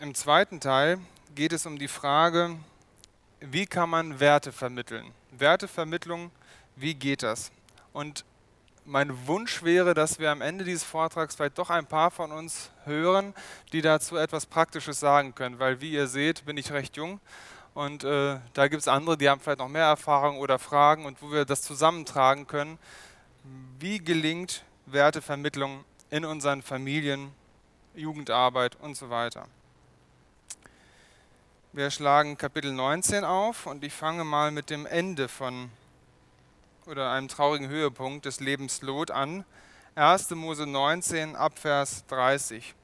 Im zweiten Teil geht es um die Frage, wie kann man Werte vermitteln? Wertevermittlung, wie geht das? Und mein Wunsch wäre, dass wir am Ende dieses Vortrags vielleicht doch ein paar von uns hören, die dazu etwas Praktisches sagen können, weil wie ihr seht, bin ich recht jung und da gibt es andere, die haben vielleicht noch mehr Erfahrung oder Fragen und wo wir das zusammentragen können. Wie gelingt Wertevermittlung in unseren Familien, Jugendarbeit und so weiter? Wir schlagen Kapitel 19 auf und ich fange mal mit dem Ende von oder einem traurigen Höhepunkt des Lebens Lot an. 1. Mose 19 ab Vers 30.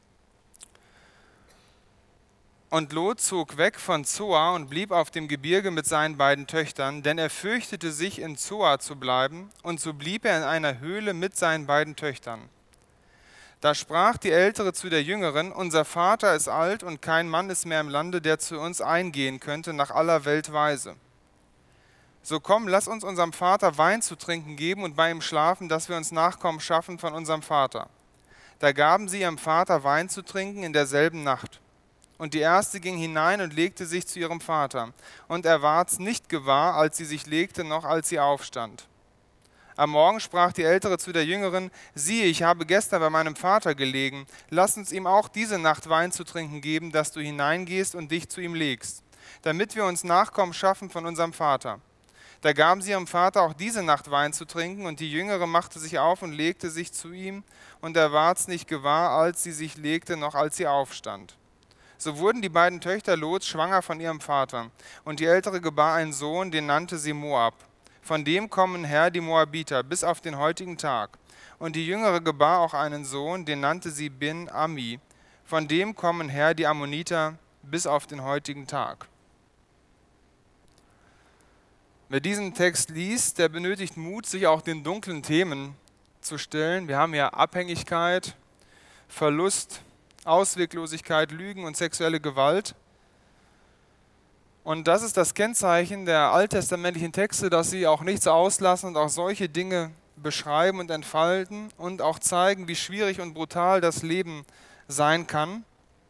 Und Lot zog weg von Zoar und blieb auf dem Gebirge mit seinen beiden Töchtern, denn er fürchtete sich, in Zoar zu bleiben, und so blieb er in einer Höhle mit seinen beiden Töchtern. Da sprach die Ältere zu der Jüngeren: Unser Vater ist alt und kein Mann ist mehr im Lande, der zu uns eingehen könnte nach aller Welt Weise. So komm, lass uns unserem Vater Wein zu trinken geben und bei ihm schlafen, dass wir uns Nachkommen schaffen von unserem Vater. Da gaben sie ihrem Vater Wein zu trinken in derselben Nacht. Und die erste ging hinein und legte sich zu ihrem Vater. Und er ward's nicht gewahr, als sie sich legte, noch als sie aufstand. Am Morgen sprach die Ältere zu der Jüngeren: Siehe, ich habe gestern bei meinem Vater gelegen. Lass uns ihm auch diese Nacht Wein zu trinken geben, dass du hineingehst und dich zu ihm legst, damit wir uns Nachkommen schaffen von unserem Vater. Da gaben sie ihrem Vater auch diese Nacht Wein zu trinken, und die Jüngere machte sich auf und legte sich zu ihm, und er ward's nicht gewahr, als sie sich legte, noch als sie aufstand. So wurden die beiden Töchter Lots schwanger von ihrem Vater, und die Ältere gebar einen Sohn, den nannte sie Moab. Von dem kommen her die Moabiter bis auf den heutigen Tag. Und die Jüngere gebar auch einen Sohn, den nannte sie Ben-Ami. Von dem kommen her die Ammoniter bis auf den heutigen Tag. Wer diesen Text liest, der benötigt Mut, sich auch den dunklen Themen zu stellen. Wir haben ja Abhängigkeit, Verlust, Ausweglosigkeit, Lügen und sexuelle Gewalt. Und das ist das Kennzeichen der alttestamentlichen Texte, dass sie auch nichts auslassen und auch solche Dinge beschreiben und entfalten und auch zeigen, wie schwierig und brutal das Leben sein kann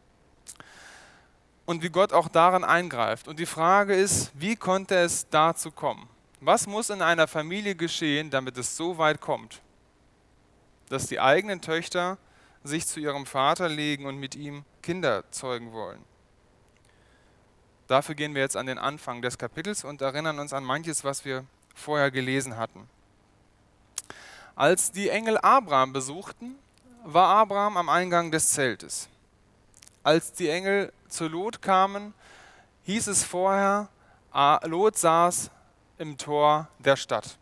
und wie Gott auch daran eingreift. Und die Frage ist, wie konnte es dazu kommen? Was muss in einer Familie geschehen, damit es so weit kommt, dass die eigenen Töchter sich zu ihrem Vater legen und mit ihm Kinder zeugen wollen? Dafür gehen wir jetzt an den Anfang des Kapitels und erinnern uns an manches, was wir vorher gelesen hatten. Als die Engel Abraham besuchten, war Abraham am Eingang des Zeltes. Als die Engel zu Lot kamen, hieß es vorher, Lot saß im Tor der Stadt.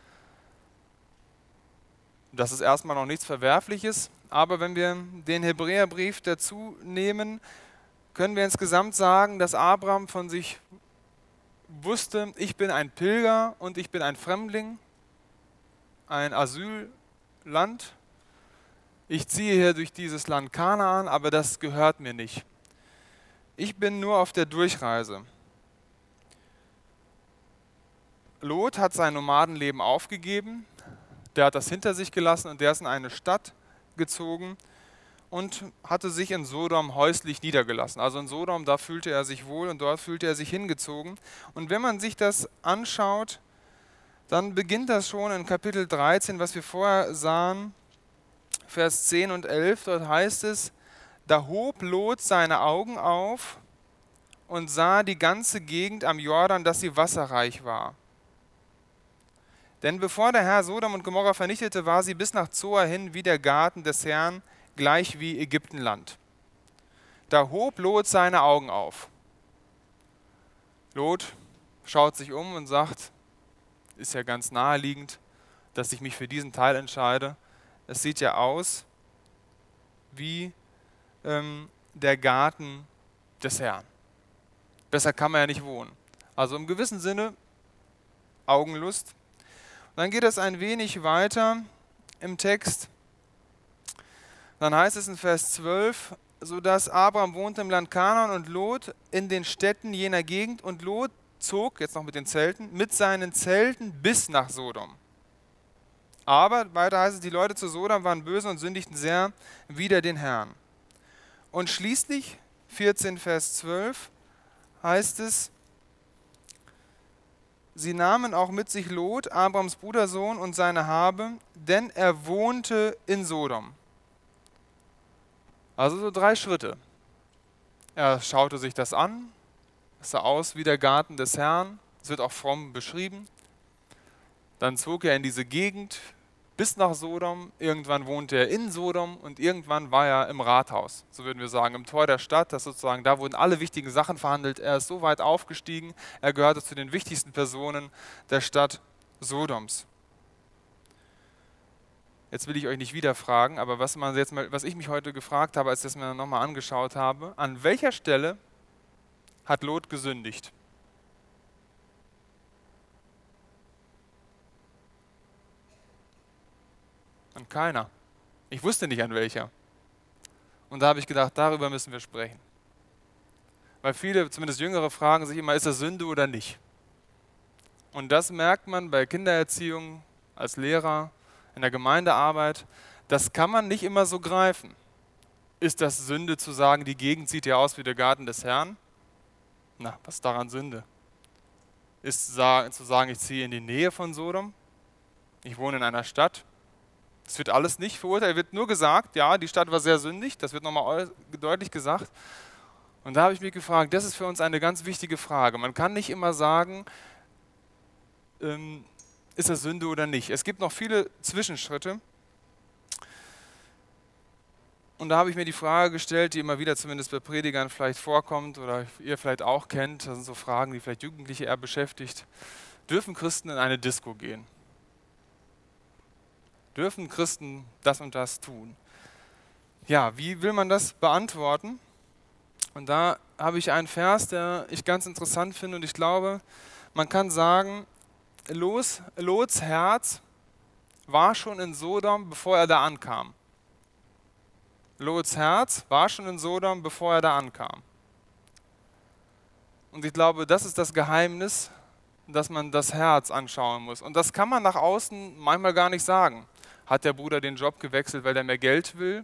Das ist erstmal noch nichts Verwerfliches, aber wenn wir den Hebräerbrief dazu nehmen, können wir insgesamt sagen, dass Abraham von sich wusste, ich bin ein Pilger und ich bin ein Fremdling, ein Asylland. Ich ziehe hier durch dieses Land Kanaan, aber das gehört mir nicht. Ich bin nur auf der Durchreise. Lot hat sein Nomadenleben aufgegeben, der hat das hinter sich gelassen und der ist in eine Stadt gezogen und hatte sich in Sodom häuslich niedergelassen. Also in Sodom, da fühlte er sich wohl und dort fühlte er sich hingezogen. Und wenn man sich das anschaut, dann beginnt das schon in Kapitel 13, was wir vorher sahen, Vers 10 und 11. Dort heißt es: Da hob Lot seine Augen auf und sah die ganze Gegend am Jordan, dass sie wasserreich war. Denn bevor der Herr Sodom und Gomorra vernichtete, war sie bis nach Zoar hin wie der Garten des Herrn, gleich wie Ägyptenland. Da hob Lot seine Augen auf. Lot schaut sich um und sagt, ist ja ganz naheliegend, dass ich mich für diesen Teil entscheide. Es sieht ja aus wie der Garten des Herrn. Besser kann man ja nicht wohnen. Also im gewissen Sinne Augenlust. Und dann geht es ein wenig weiter im Text. Dann heißt es in Vers 12, sodass Abraham wohnte im Land Kanaan und Lot in den Städten jener Gegend, und Lot zog, jetzt noch mit den Zelten, mit seinen Zelten bis nach Sodom. Aber weiter heißt es, die Leute zu Sodom waren böse und sündigten sehr wider den Herrn. Und schließlich 14, Vers 12 heißt es, sie nahmen auch mit sich Lot, Abrams Brudersohn, und seine Habe, denn er wohnte in Sodom. Also so 3 Schritte. Er schaute sich das an, es sah aus wie der Garten des Herrn, es wird auch fromm beschrieben. Dann zog er in diese Gegend bis nach Sodom, irgendwann wohnte er in Sodom und irgendwann war er im Rathaus, so würden wir sagen, im Tor der Stadt, das sozusagen, da wurden alle wichtigen Sachen verhandelt. Er ist so weit aufgestiegen, er gehörte zu den wichtigsten Personen der Stadt Sodoms. Jetzt will ich euch nicht wieder fragen, aber was ich mich heute gefragt habe, als ich das mir nochmal angeschaut habe, an welcher Stelle hat Lot gesündigt? An keiner. Ich wusste nicht an welcher. Und da habe ich gedacht, darüber müssen wir sprechen. Weil viele, zumindest Jüngere, fragen sich immer, ist das Sünde oder nicht? Und das merkt man bei Kindererziehung, als Lehrer, in der Gemeindearbeit. Das kann man nicht immer so greifen. Ist das Sünde zu sagen, die Gegend sieht ja aus wie der Garten des Herrn? Na, was ist daran Sünde? Ist zu sagen, ich ziehe in die Nähe von Sodom? Ich wohne in einer Stadt? Das wird alles nicht verurteilt. Wird nur gesagt, ja, die Stadt war sehr sündig. Das wird nochmal deutlich gesagt. Und da habe ich mich gefragt, das ist für uns eine ganz wichtige Frage. Man kann nicht immer sagen, ist das Sünde oder nicht. Es gibt noch viele Zwischenschritte. Und da habe ich mir die Frage gestellt, die immer wieder zumindest bei Predigern vielleicht vorkommt oder ihr vielleicht auch kennt. Das sind so Fragen, die vielleicht Jugendliche eher beschäftigt. Dürfen Christen in eine Disco gehen? Dürfen Christen das und das tun? Ja, wie will man das beantworten? Und da habe ich einen Vers, der ich ganz interessant finde und ich glaube, man kann sagen, Lots Herz war schon in Sodom, bevor er da ankam. Lots Herz war schon in Sodom, bevor er da ankam. Und ich glaube, das ist das Geheimnis, dass man das Herz anschauen muss. Und das kann man nach außen manchmal gar nicht sagen. Hat der Bruder den Job gewechselt, weil er mehr Geld will?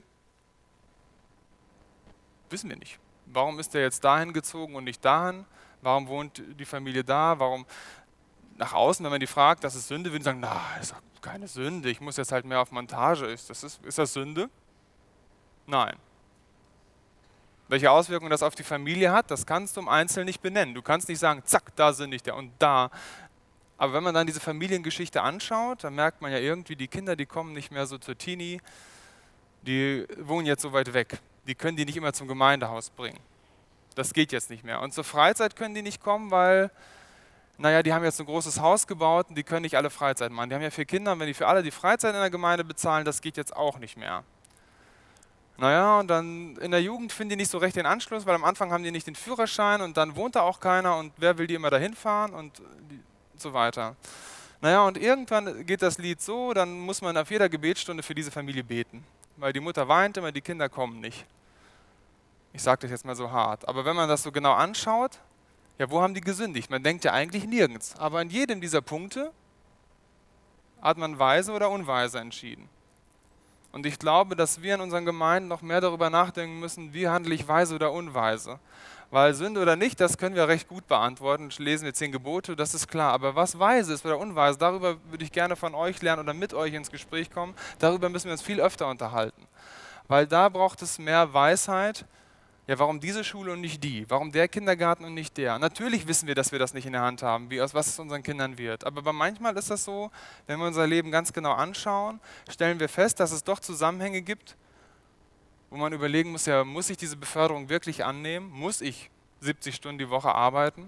Wissen wir nicht. Warum ist er jetzt dahin gezogen und nicht dahin? Warum wohnt die Familie da? Warum nach außen, wenn man die fragt, das ist Sünde, würden die sagen, na, das ist doch keine Sünde, ich muss jetzt halt mehr auf Montage. Ist das Sünde? Nein. Welche Auswirkungen das auf die Familie hat, das kannst du im Einzelnen nicht benennen. Du kannst nicht sagen, zack, da sündigt er und da. Aber wenn man dann diese Familiengeschichte anschaut, dann merkt man ja irgendwie, die Kinder, die kommen nicht mehr so zur Teenie, die wohnen jetzt so weit weg. Die können die nicht immer zum Gemeindehaus bringen. Das geht jetzt nicht mehr. Und zur Freizeit können die nicht kommen, weil, naja, die haben jetzt ein großes Haus gebaut und die können nicht alle Freizeit machen. Die haben ja 4 Kinder und wenn die für alle die Freizeit in der Gemeinde bezahlen, das geht jetzt auch nicht mehr. Naja, und dann in der Jugend finden die nicht so recht den Anschluss, weil am Anfang haben die nicht den Führerschein und dann wohnt da auch keiner und wer will die immer dahin fahren und so weiter. Naja, und irgendwann geht das Lied so, dann muss man auf jeder Gebetsstunde für diese Familie beten, weil die Mutter weint immer, die Kinder kommen nicht. Ich sage das jetzt mal so hart. Aber wenn man das so genau anschaut, ja, wo haben die gesündigt? Man denkt ja eigentlich nirgends. Aber in jedem dieser Punkte hat man weise oder unweise entschieden. Und ich glaube, dass wir in unseren Gemeinden noch mehr darüber nachdenken müssen, wie handle ich weise oder unweise. Weil Sünde oder nicht, das können wir recht gut beantworten. Lesen wir 10 Gebote, das ist klar. Aber was weise ist oder unweise, darüber würde ich gerne von euch lernen oder mit euch ins Gespräch kommen. Darüber müssen wir uns viel öfter unterhalten. Weil da braucht es mehr Weisheit. Ja, warum diese Schule und nicht die? Warum der Kindergarten und nicht der? Natürlich wissen wir, dass wir das nicht in der Hand haben, aus was es unseren Kindern wird. Aber manchmal ist das so, wenn wir unser Leben ganz genau anschauen, stellen wir fest, dass es doch Zusammenhänge gibt, wo man überlegen muss, ja, muss ich diese Beförderung wirklich annehmen? Muss ich 70 Stunden die Woche arbeiten?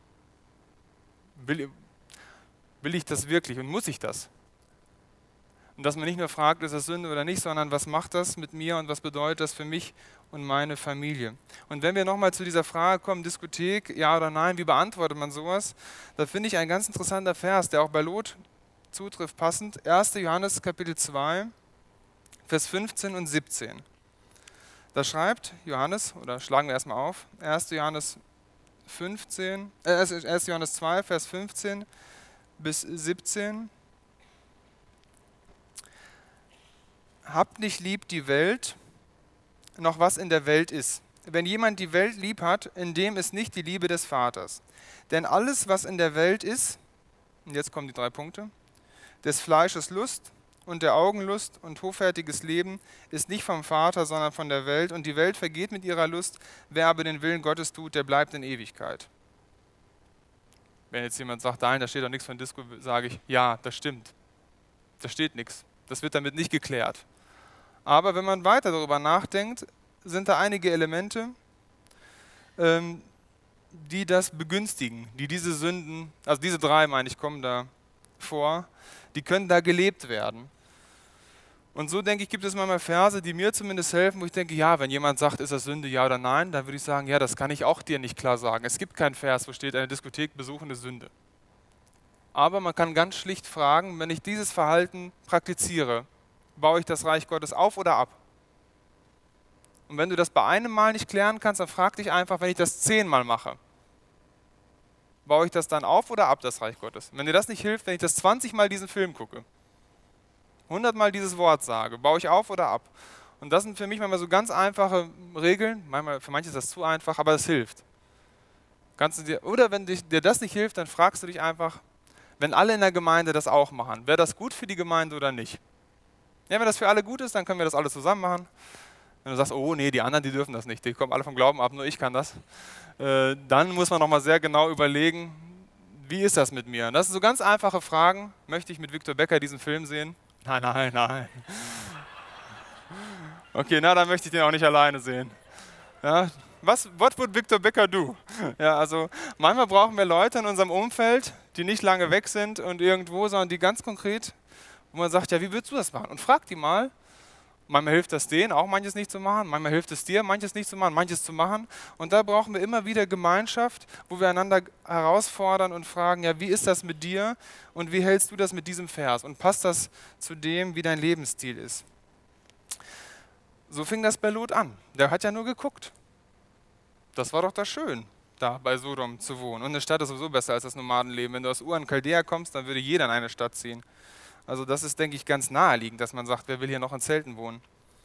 Will ich das wirklich und muss ich das? Und dass man nicht nur fragt, ist das Sünde oder nicht, sondern was macht das mit mir und was bedeutet das für mich und meine Familie. Und wenn wir nochmal zu dieser Frage kommen, Diskothek, ja oder nein, wie beantwortet man sowas? Da finde ich ein ganz interessanter Vers, der auch bei Lot zutrifft, passend. 1. Johannes Kapitel 2, Vers 15 und 17. Da schreibt Johannes, oder schlagen wir erstmal auf, 1. Johannes 1. Johannes 2, Vers 15 bis 17. Habt nicht lieb die Welt, noch was in der Welt ist. wenn jemand die Welt lieb hat, in dem ist nicht die Liebe des Vaters. Denn alles, was in der Welt ist, und jetzt kommen die 3 Punkte, des Fleisches Lust und der Augenlust und hoffärtiges Leben ist nicht vom Vater, sondern von der Welt. Und die Welt vergeht mit ihrer Lust. Wer aber den Willen Gottes tut, der bleibt in Ewigkeit. Wenn jetzt jemand sagt, nein, da steht doch nichts von Disco, sage ich, ja, das stimmt. Da steht nichts. Das wird damit nicht geklärt. Aber wenn man weiter darüber nachdenkt, sind da einige Elemente, die das begünstigen, die diese Sünden, also diese 3, meine ich, kommen da vor, die können da gelebt werden. Und so denke ich, gibt es manchmal Verse, die mir zumindest helfen, wo ich denke, ja, wenn jemand sagt, ist das Sünde, ja oder nein, dann würde ich sagen, ja, das kann ich auch dir nicht klar sagen. Es gibt keinen Vers, wo steht, eine Diskothek besuchen ist Sünde. Aber man kann ganz schlicht fragen, wenn ich dieses Verhalten praktiziere, baue ich das Reich Gottes auf oder ab? Und wenn du das bei einem Mal nicht klären kannst, dann frag dich einfach, wenn ich das 10-mal mache, baue ich das dann auf oder ab, das Reich Gottes? Und wenn dir das nicht hilft, wenn ich das 20-mal diesen Film gucke, 100-mal dieses Wort sage, baue ich auf oder ab? Und das sind für mich manchmal so ganz einfache Regeln, manchmal, für manche ist das zu einfach, aber es hilft. Oder wenn dir das nicht hilft, dann fragst du dich einfach, wenn alle in der Gemeinde das auch machen, wäre das gut für die Gemeinde oder nicht? Ja, wenn das für alle gut ist, dann können wir das alle zusammen machen. Wenn du sagst, oh nee, die anderen, die dürfen das nicht, die kommen alle vom Glauben ab, nur ich kann das, dann muss man nochmal sehr genau überlegen, wie ist das mit mir? Und das sind so ganz einfache Fragen. Möchte ich mit Victor Becker diesen Film sehen? Nein, nein, nein. Okay, na, dann möchte ich den auch nicht alleine sehen. Ja, what would Victor Becker do? Ja, also manchmal brauchen wir Leute in unserem Umfeld, die nicht lange weg sind und irgendwo, sondern die ganz konkret, wo man sagt, ja, wie würdest du das machen? Und frag die mal. Manchmal hilft das denen, auch manches nicht zu machen. Manchmal hilft es dir, manches nicht zu machen, manches zu machen. Und da brauchen wir immer wieder Gemeinschaft, wo wir einander herausfordern und fragen, ja, wie ist das mit dir und wie hältst du das mit diesem Vers? Und passt das zu dem, wie dein Lebensstil ist? So fing das bei Lot an. Der hat ja nur geguckt. Das war doch das Schön, da bei Sodom zu wohnen. Und eine Stadt ist sowieso besser als das Nomadenleben. Wenn du aus Ur in Chaldea kommst, dann würde jeder in eine Stadt ziehen. Also das ist, denke ich, ganz naheliegend, dass man sagt, wer will hier noch in Zelten wohnen.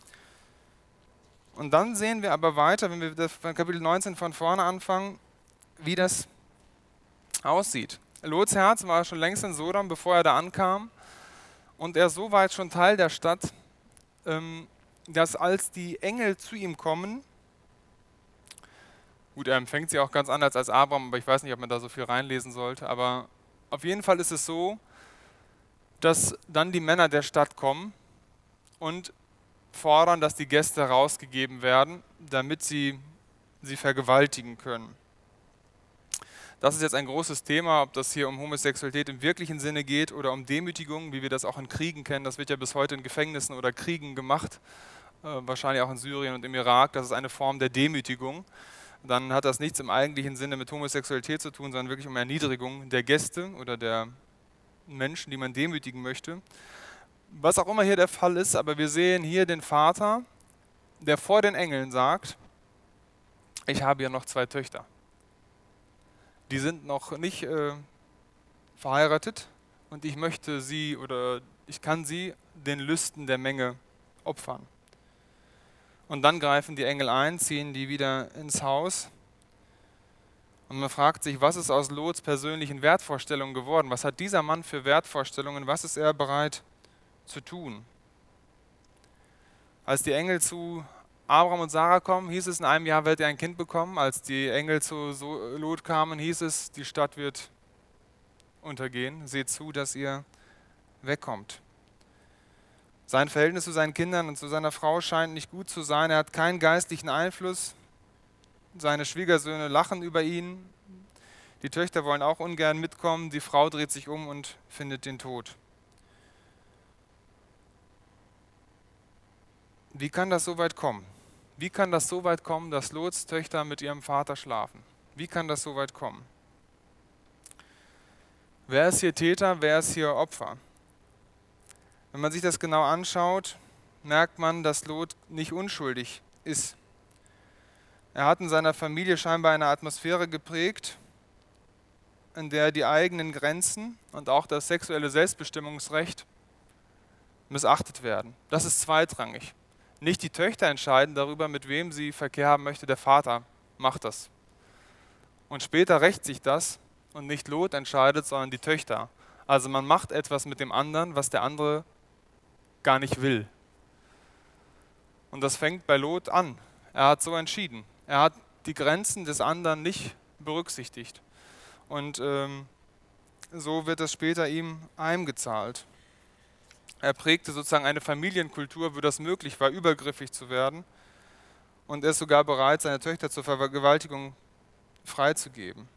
Und dann sehen wir aber weiter, wenn wir das von Kapitel 19 von vorne anfangen, wie das aussieht. Lots Herz war schon längst in Sodom, bevor er da ankam. Und er ist so weit schon Teil der Stadt, dass als die Engel zu ihm kommen, gut, er empfängt sie auch ganz anders als Abraham, aber ich weiß nicht, ob man da so viel reinlesen sollte, aber auf jeden Fall ist es so, dass dann die Männer der Stadt kommen und fordern, dass die Gäste rausgegeben werden, damit sie vergewaltigen können. Das ist jetzt ein großes Thema, ob das hier um Homosexualität im wirklichen Sinne geht oder um Demütigung, wie wir das auch in Kriegen kennen. Das wird ja bis heute in Gefängnissen oder Kriegen gemacht, wahrscheinlich auch in Syrien und im Irak. Das ist eine Form der Demütigung. Dann hat das nichts im eigentlichen Sinne mit Homosexualität zu tun, sondern wirklich um Erniedrigung der Gäste oder der Menschen, die man demütigen möchte. Was auch immer hier der Fall ist, aber wir sehen hier den Vater, der vor den Engeln sagt, ich habe ja noch 2 Töchter. Die sind noch nicht verheiratet und ich möchte sie oder ich kann sie den Lüsten der Menge opfern. Und dann greifen die Engel ein, ziehen die wieder ins Haus. Und man fragt sich, was ist aus Lots persönlichen Wertvorstellungen geworden? Was hat dieser Mann für Wertvorstellungen? Was ist er bereit zu tun? Als die Engel zu Abraham und Sarah kommen, hieß es, in einem Jahr werdet ihr ein Kind bekommen. Als die Engel zu Lot kamen, hieß es, die Stadt wird untergehen. Seht zu, dass ihr wegkommt. Sein Verhältnis zu seinen Kindern und zu seiner Frau scheint nicht gut zu sein. Er hat keinen geistlichen Einfluss. Seine Schwiegersöhne lachen über ihn. Die Töchter wollen auch ungern mitkommen. Die Frau dreht sich um und findet den Tod. Wie kann das so weit kommen? Wie kann das so weit kommen, dass Lots Töchter mit ihrem Vater schlafen? Wie kann das so weit kommen? Wer ist hier Täter, wer ist hier Opfer? Wenn man sich das genau anschaut, merkt man, dass Lot nicht unschuldig ist. Er hat in seiner Familie scheinbar eine Atmosphäre geprägt, in der die eigenen Grenzen und auch das sexuelle Selbstbestimmungsrecht missachtet werden. Das ist zweitrangig. Nicht die Töchter entscheiden darüber, mit wem sie Verkehr haben möchte, der Vater macht das. Und später rächt sich das und nicht Lot entscheidet, sondern die Töchter. Also man macht etwas mit dem anderen, was der andere gar nicht will. Und das fängt bei Lot an. Er hat so entschieden. Er hat die Grenzen des anderen nicht berücksichtigt. Und so wird es später ihm heimgezahlt. Er prägte sozusagen eine Familienkultur, wo das möglich war, übergriffig zu werden. Und er ist sogar bereit, seine Töchter zur Vergewaltigung freizugeben.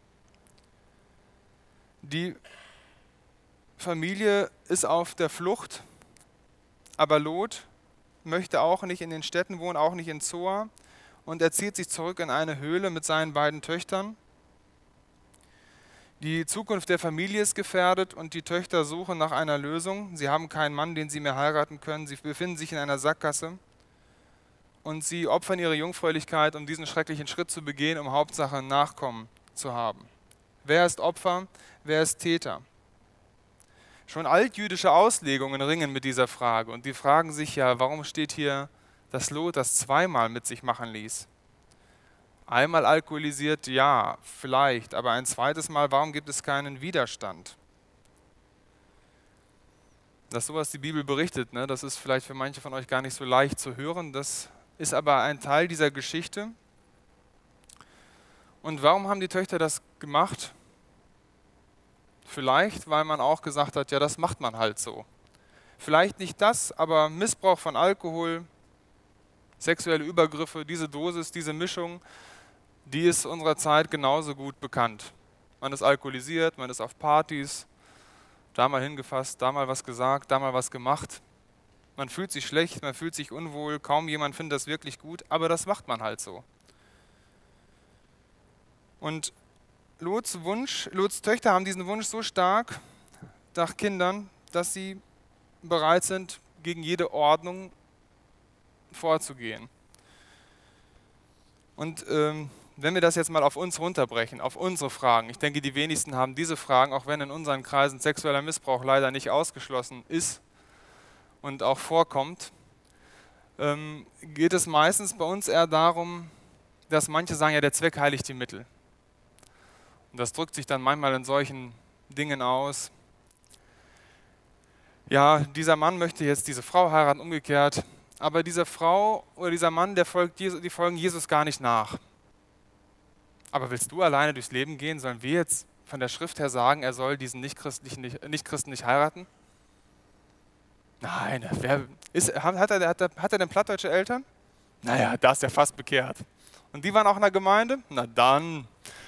Die Familie ist auf der Flucht, aber Lot möchte auch nicht in den Städten wohnen, auch nicht in Zoar. Und er zieht sich zurück in eine Höhle mit seinen beiden Töchtern. Die Zukunft der Familie ist gefährdet und die Töchter suchen nach einer Lösung. Sie haben keinen Mann, den sie mehr heiraten können. Sie befinden sich in einer Sackgasse und sie opfern ihre Jungfräulichkeit, um diesen schrecklichen Schritt zu begehen, um Hauptsache Nachkommen zu haben. Wer ist Opfer? Wer ist Täter? Schon altjüdische Auslegungen ringen mit dieser Frage und die fragen sich ja, warum steht hier, dass Lot das zweimal mit sich machen ließ? Einmal alkoholisiert, ja, vielleicht, aber ein zweites Mal, warum gibt es keinen Widerstand? Dass sowas die Bibel berichtet, ne, das ist vielleicht für manche von euch gar nicht so leicht zu hören, das ist aber ein Teil dieser Geschichte. Und warum haben die Töchter das gemacht? Vielleicht, weil man auch gesagt hat, ja, das macht man halt so. Vielleicht nicht das, aber Missbrauch von Alkohol, sexuelle Übergriffe, diese Dosis, diese Mischung, die ist unserer Zeit genauso gut bekannt. Man ist alkoholisiert, man ist auf Partys, da mal hingefasst, da mal was gesagt, da mal was gemacht. Man fühlt sich schlecht, man fühlt sich unwohl, kaum jemand findet das wirklich gut, aber das macht man halt so. Und Lots Töchter haben diesen Wunsch so stark nach Kindern, dass sie bereit sind, gegen jede Ordnung vorzugehen. Und wenn wir das jetzt mal auf uns runterbrechen, auf unsere Fragen, ich denke, die wenigsten haben diese Fragen, auch wenn in unseren Kreisen sexueller Missbrauch leider nicht ausgeschlossen ist und auch vorkommt, geht es meistens bei uns eher darum, dass manche sagen, ja, der Zweck heiligt die Mittel. Und das drückt sich dann manchmal in solchen Dingen aus. Ja, dieser Mann möchte jetzt diese Frau heiraten, umgekehrt, aber diese Frau oder dieser Mann, die folgen Jesus gar nicht nach. Aber willst du alleine durchs Leben gehen? Sollen wir jetzt von der Schrift her sagen, er soll diesen Nichtchristen nicht heiraten? Nein, hat er denn plattdeutsche Eltern? Naja, da ist er fast bekehrt. Und die waren auch in der Gemeinde? Dann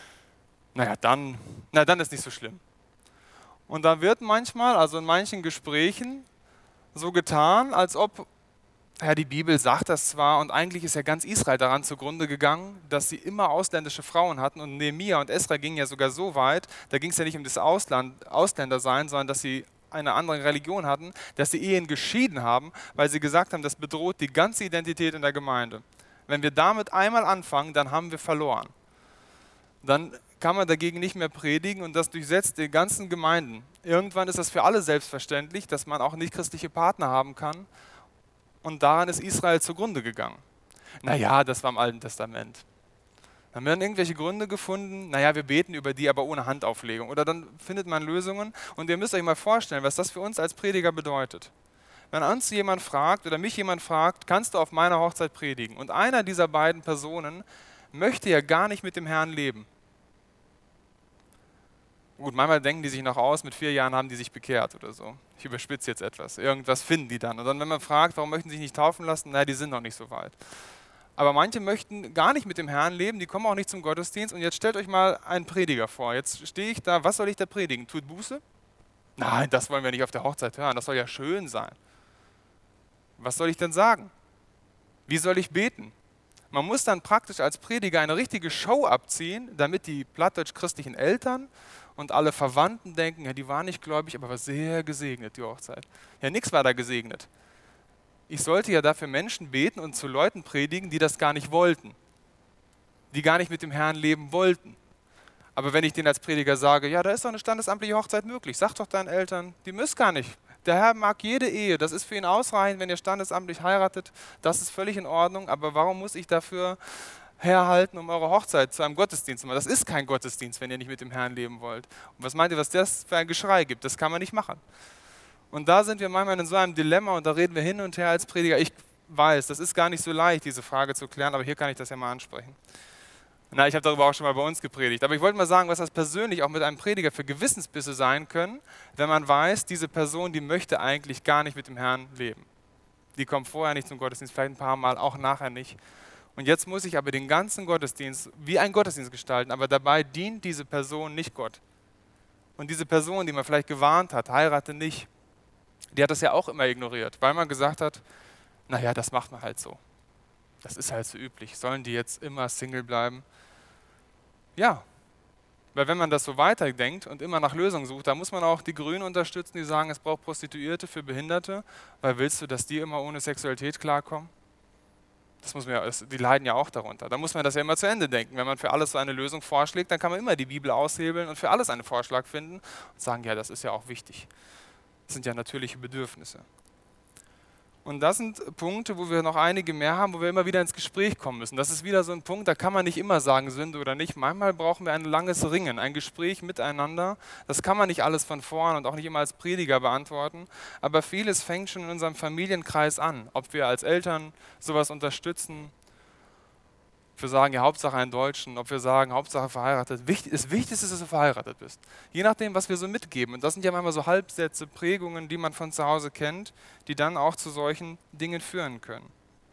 ist nicht so schlimm. Und da wird manchmal, also in manchen Gesprächen, so getan, als ob, ja, die Bibel sagt das zwar und eigentlich ist ja ganz Israel daran zugrunde gegangen, dass sie immer ausländische Frauen hatten und Nehemia und Esra gingen ja sogar so weit, da ging es ja nicht um das Ausländersein, sondern dass sie eine andere Religion hatten, dass sie Ehen geschieden haben, weil sie gesagt haben, das bedroht die ganze Identität in der Gemeinde. Wenn wir damit einmal anfangen, dann haben wir verloren. Dann kann man dagegen nicht mehr predigen und das durchsetzt die ganzen Gemeinden. Irgendwann ist das für alle selbstverständlich, dass man auch nichtchristliche Partner haben kann und daran ist Israel zugrunde gegangen. Naja, das war im Alten Testament. Dann werden irgendwelche Gründe gefunden, naja, wir beten über die, aber ohne Handauflegung. Oder dann findet man Lösungen und ihr müsst euch mal vorstellen, was das für uns als Prediger bedeutet. Wenn uns jemand fragt oder mich jemand fragt, kannst du auf meiner Hochzeit predigen? Und einer dieser beiden Personen möchte ja gar nicht mit dem Herrn leben. Gut, manchmal denken die sich noch aus, mit 4 Jahren haben die sich bekehrt oder so. Ich überspitze jetzt etwas. Irgendwas finden die dann. Und dann, wenn man fragt, warum möchten sie sich nicht taufen lassen, naja, die sind noch nicht so weit. Aber manche möchten gar nicht mit dem Herrn leben, die kommen auch nicht zum Gottesdienst. Und jetzt stellt euch mal einen Prediger vor. Jetzt stehe ich da, was soll ich da predigen? Tut Buße? Nein, das wollen wir nicht auf der Hochzeit hören, das soll ja schön sein. Was soll ich denn sagen? Wie soll ich beten? Man muss dann praktisch als Prediger eine richtige Show abziehen, damit die plattdeutsch-christlichen Eltern und alle Verwandten denken, ja, die war nicht gläubig, aber war sehr gesegnet, die Hochzeit. Ja, nichts war da gesegnet. Ich sollte ja dafür Menschen beten und zu Leuten predigen, die das gar nicht wollten, die gar nicht mit dem Herrn leben wollten. Aber wenn ich denen als Prediger sage, ja, da ist doch eine standesamtliche Hochzeit möglich, sag doch deinen Eltern, die müssen gar nicht Der Herr mag jede Ehe, das ist für ihn ausreichend, wenn ihr standesamtlich heiratet, das ist völlig in Ordnung, aber warum muss ich dafür herhalten, um eure Hochzeit zu einem Gottesdienst zu machen? Das ist kein Gottesdienst, wenn ihr nicht mit dem Herrn leben wollt. Und was meint ihr, was das für ein Geschrei gibt? Das kann man nicht machen. Und da sind wir manchmal in so einem Dilemma und da reden wir hin und her als Prediger. Ich weiß, das ist gar nicht so leicht, diese Frage zu klären, aber hier kann ich das ja mal ansprechen. Na, ich habe darüber auch schon mal bei uns gepredigt. Aber ich wollte mal sagen, was das persönlich auch mit einem Prediger für Gewissensbisse sein können, wenn man weiß, diese Person, die möchte eigentlich gar nicht mit dem Herrn leben. Die kommt vorher nicht zum Gottesdienst, vielleicht ein paar Mal, auch nachher nicht. Und jetzt muss ich aber den ganzen Gottesdienst wie einen Gottesdienst gestalten, aber dabei dient diese Person nicht Gott. Und diese Person, die man vielleicht gewarnt hat, heirate nicht, die hat das ja auch immer ignoriert, weil man gesagt hat, naja, das macht man halt so. Das ist halt so üblich. Sollen die jetzt immer Single bleiben? Ja, weil wenn man das so weiterdenkt und immer nach Lösungen sucht, dann muss man auch die Grünen unterstützen, die sagen, es braucht Prostituierte für Behinderte, weil willst du, dass die immer ohne Sexualität klarkommen? Das muss man ja, die leiden ja auch darunter. Da muss man das ja immer zu Ende denken. Wenn man für alles so eine Lösung vorschlägt, dann kann man immer die Bibel aushebeln und für alles einen Vorschlag finden und sagen, ja, das ist ja auch wichtig. Das sind ja natürliche Bedürfnisse. Und das sind Punkte, wo wir noch einige mehr haben, wo wir immer wieder ins Gespräch kommen müssen. Das ist wieder so ein Punkt, da kann man nicht immer sagen, Sünde oder nicht. Manchmal brauchen wir ein langes Ringen, ein Gespräch miteinander. Das kann man nicht alles von vorn und auch nicht immer als Prediger beantworten. Aber vieles fängt schon in unserem Familienkreis an. Ob wir als Eltern sowas unterstützen, ob wir sagen, ja, Hauptsache einen Deutschen, ob wir sagen, Hauptsache verheiratet. Das Wichtigste ist, dass du verheiratet bist. Je nachdem, was wir so mitgeben. Und das sind ja manchmal so Halbsätze, Prägungen, die man von zu Hause kennt, die dann auch zu solchen Dingen führen können.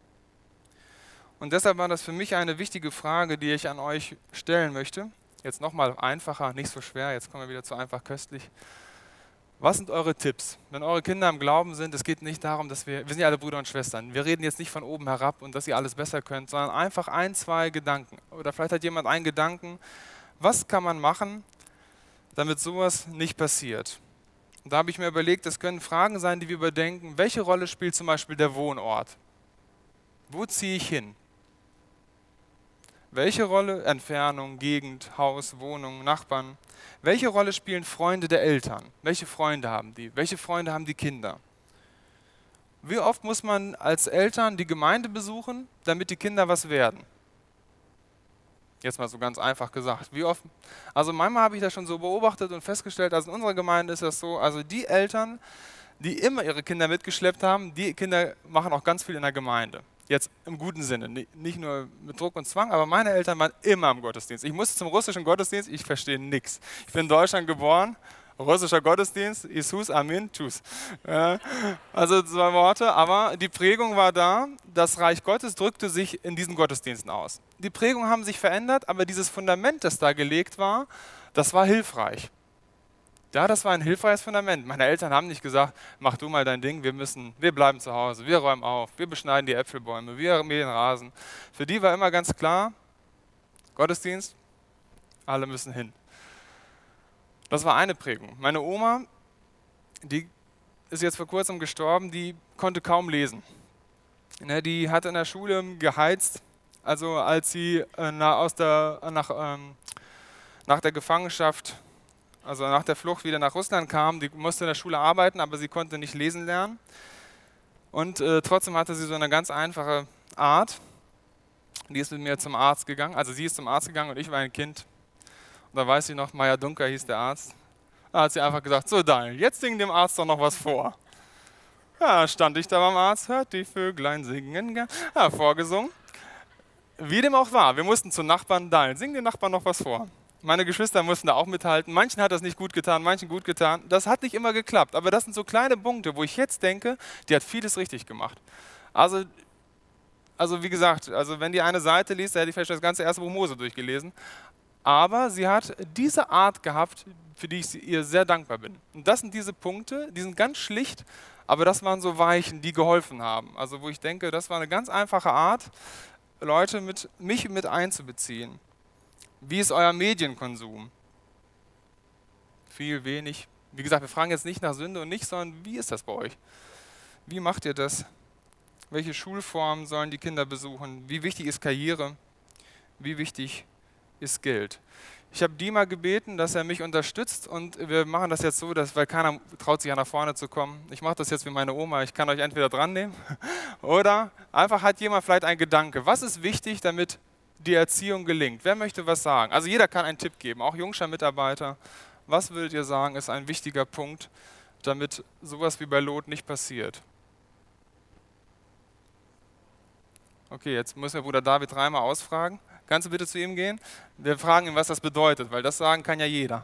Und deshalb war das für mich eine wichtige Frage, die ich an euch stellen möchte. Jetzt nochmal einfacher, nicht so schwer, jetzt kommen wir wieder zu einfach köstlich. Was sind eure Tipps? Wenn eure Kinder im Glauben sind, es geht nicht darum, dass wir sind ja alle Brüder und Schwestern, wir reden jetzt nicht von oben herab und dass ihr alles besser könnt, sondern einfach ein, zwei Gedanken. Oder vielleicht hat jemand einen Gedanken, was kann man machen, damit sowas nicht passiert? Und da habe ich mir überlegt, das können Fragen sein, die wir überdenken. Welche Rolle spielt zum Beispiel der Wohnort? Wo ziehe ich hin? Welche Rolle, Entfernung, Gegend, Haus, Wohnung, Nachbarn, welche Rolle spielen Freunde der Eltern? Welche Freunde haben die? Welche Freunde haben die Kinder? Wie oft muss man als Eltern die Gemeinde besuchen, damit die Kinder was werden? Jetzt mal so ganz einfach gesagt. Wie oft? Also manchmal habe ich das schon so beobachtet und festgestellt, also in unserer Gemeinde ist das so, also die Eltern, die immer ihre Kinder mitgeschleppt haben, die Kinder machen auch ganz viel in der Gemeinde. Jetzt im guten Sinne, nicht nur mit Druck und Zwang, aber meine Eltern waren immer im Gottesdienst. Ich musste zum russischen Gottesdienst, ich verstehe nichts. Ich bin in Deutschland geboren, russischer Gottesdienst, Isus, Amin, Tschüss. Also 2 Worte, aber die Prägung war da, das Reich Gottes drückte sich in diesen Gottesdiensten aus. Die Prägungen haben sich verändert, aber dieses Fundament, das da gelegt war, das war hilfreich. Ja, das war ein hilfreiches Fundament. Meine Eltern haben nicht gesagt, mach du mal dein Ding, wir bleiben zu Hause, wir räumen auf, wir beschneiden die Äpfelbäume, wir mähen Rasen. Für die war immer ganz klar, Gottesdienst, alle müssen hin. Das war eine Prägung. Meine Oma, die ist jetzt vor kurzem gestorben, die konnte kaum lesen. Ne, die hat in der Schule geheizt, also als sie nach der Gefangenschaft, also nach der Flucht wieder nach Russland kam, die musste in der Schule arbeiten, aber sie konnte nicht lesen lernen. Und trotzdem hatte sie so eine ganz einfache Art. Die ist mit mir zum Arzt gegangen, also sie ist zum Arzt gegangen und ich war ein Kind. Und da weiß ich noch, Meier Dunker hieß der Arzt. Da hat sie einfach gesagt, so Daniel, jetzt sing dem Arzt doch noch was vor. Ja, stand ich da beim Arzt, hört die Vöglein singen, ja, vorgesungen. Wie dem auch war, wir mussten zu Nachbarn, Daniel, sing den Nachbarn noch was vor. Meine Geschwister mussten da auch mithalten. Manchen hat das nicht gut getan, manchen gut getan. Das hat nicht immer geklappt. Aber das sind so kleine Punkte, wo ich jetzt denke, die hat vieles richtig gemacht. Also wie gesagt, also wenn die eine Seite liest, da hätte ich vielleicht das ganze erste Buch Mose durchgelesen. Aber sie hat diese Art gehabt, für die ich ihr sehr dankbar bin. Und das sind diese Punkte, die sind ganz schlicht, aber das waren so Weichen, die geholfen haben. Also wo ich denke, das war eine ganz einfache Art, Leute mich mit einzubeziehen. Wie ist euer Medienkonsum? Viel, wenig? Wie gesagt, wir fragen jetzt nicht nach Sünde und nicht, sondern wie ist das bei euch? Wie macht ihr das? Welche Schulformen sollen die Kinder besuchen? Wie wichtig ist Karriere? Wie wichtig ist Geld. Ich habe Dima gebeten, dass er mich unterstützt und wir machen das jetzt so, weil keiner traut sich ja nach vorne zu kommen. Ich mache das jetzt wie meine Oma, ich kann euch entweder dran nehmen oder einfach hat jemand vielleicht einen Gedanke. Was ist wichtig, damit die Erziehung gelingt? Wer möchte was sagen? Also jeder kann einen Tipp geben, auch jungscher Mitarbeiter. Was würdet ihr sagen, ist ein wichtiger Punkt, damit sowas wie bei Lot nicht passiert? Okay, jetzt müssen wir Bruder David dreimal ausfragen. Kannst du bitte zu ihm gehen? Wir fragen ihn, was das bedeutet, weil das sagen kann ja jeder.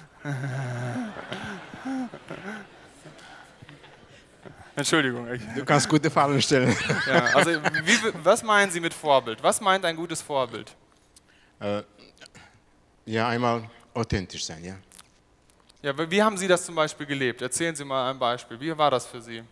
Entschuldigung. Du kannst gute Fragen stellen. Ja, also was meinen Sie mit Vorbild? Was meint ein gutes Vorbild? Ja, einmal authentisch sein, ja. Ja, wie haben Sie das zum Beispiel gelebt? Erzählen Sie mal ein Beispiel. Wie war das für Sie?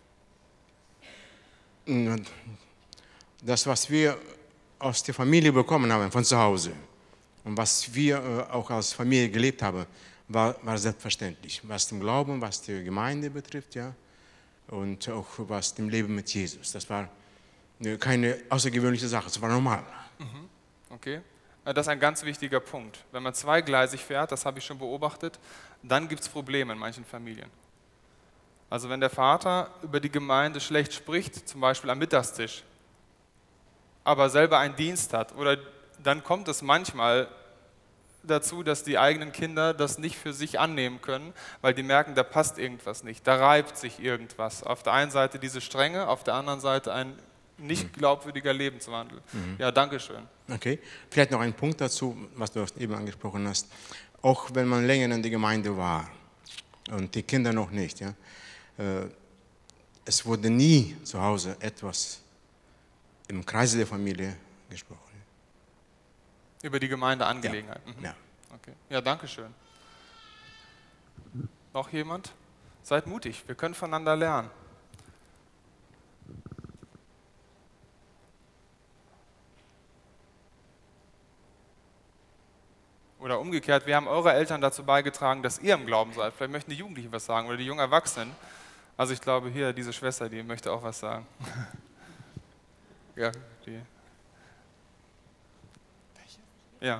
Das, was wir aus der Familie bekommen haben, von zu Hause, und was wir auch als Familie gelebt haben, war selbstverständlich. Was den Glauben, was die Gemeinde betrifft, ja, und auch was dem Leben mit Jesus. Das war keine außergewöhnliche Sache, das war normal. Okay. Das ist ein ganz wichtiger Punkt. Wenn man zweigleisig fährt, das habe ich schon beobachtet, dann gibt es Probleme in manchen Familien. Also wenn der Vater über die Gemeinde schlecht spricht, zum Beispiel am Mittagstisch, aber selber einen Dienst hat, oder dann kommt es manchmal dazu, dass die eigenen Kinder das nicht für sich annehmen können, weil die merken, da passt irgendwas nicht, da reibt sich irgendwas. Auf der einen Seite diese Strenge, auf der anderen Seite ein nicht glaubwürdiger Lebenswandel. Ja, danke schön. Okay, vielleicht noch ein Punkt dazu, was du eben angesprochen hast. Auch wenn man länger in der Gemeinde war und die Kinder noch nicht, ja, es wurde nie zu Hause etwas im Kreise der Familie gesprochen. Über die Gemeindeangelegenheit. Ja. Mhm. Ja. Okay. Ja, danke schön. Noch jemand? Seid mutig, wir können voneinander lernen. Oder umgekehrt, wir haben eure Eltern dazu beigetragen, dass ihr im Glauben seid. Vielleicht möchten die Jugendlichen was sagen oder die jungen Erwachsenen. Also ich glaube hier, diese Schwester, die möchte auch was sagen. Ja, die. Ja.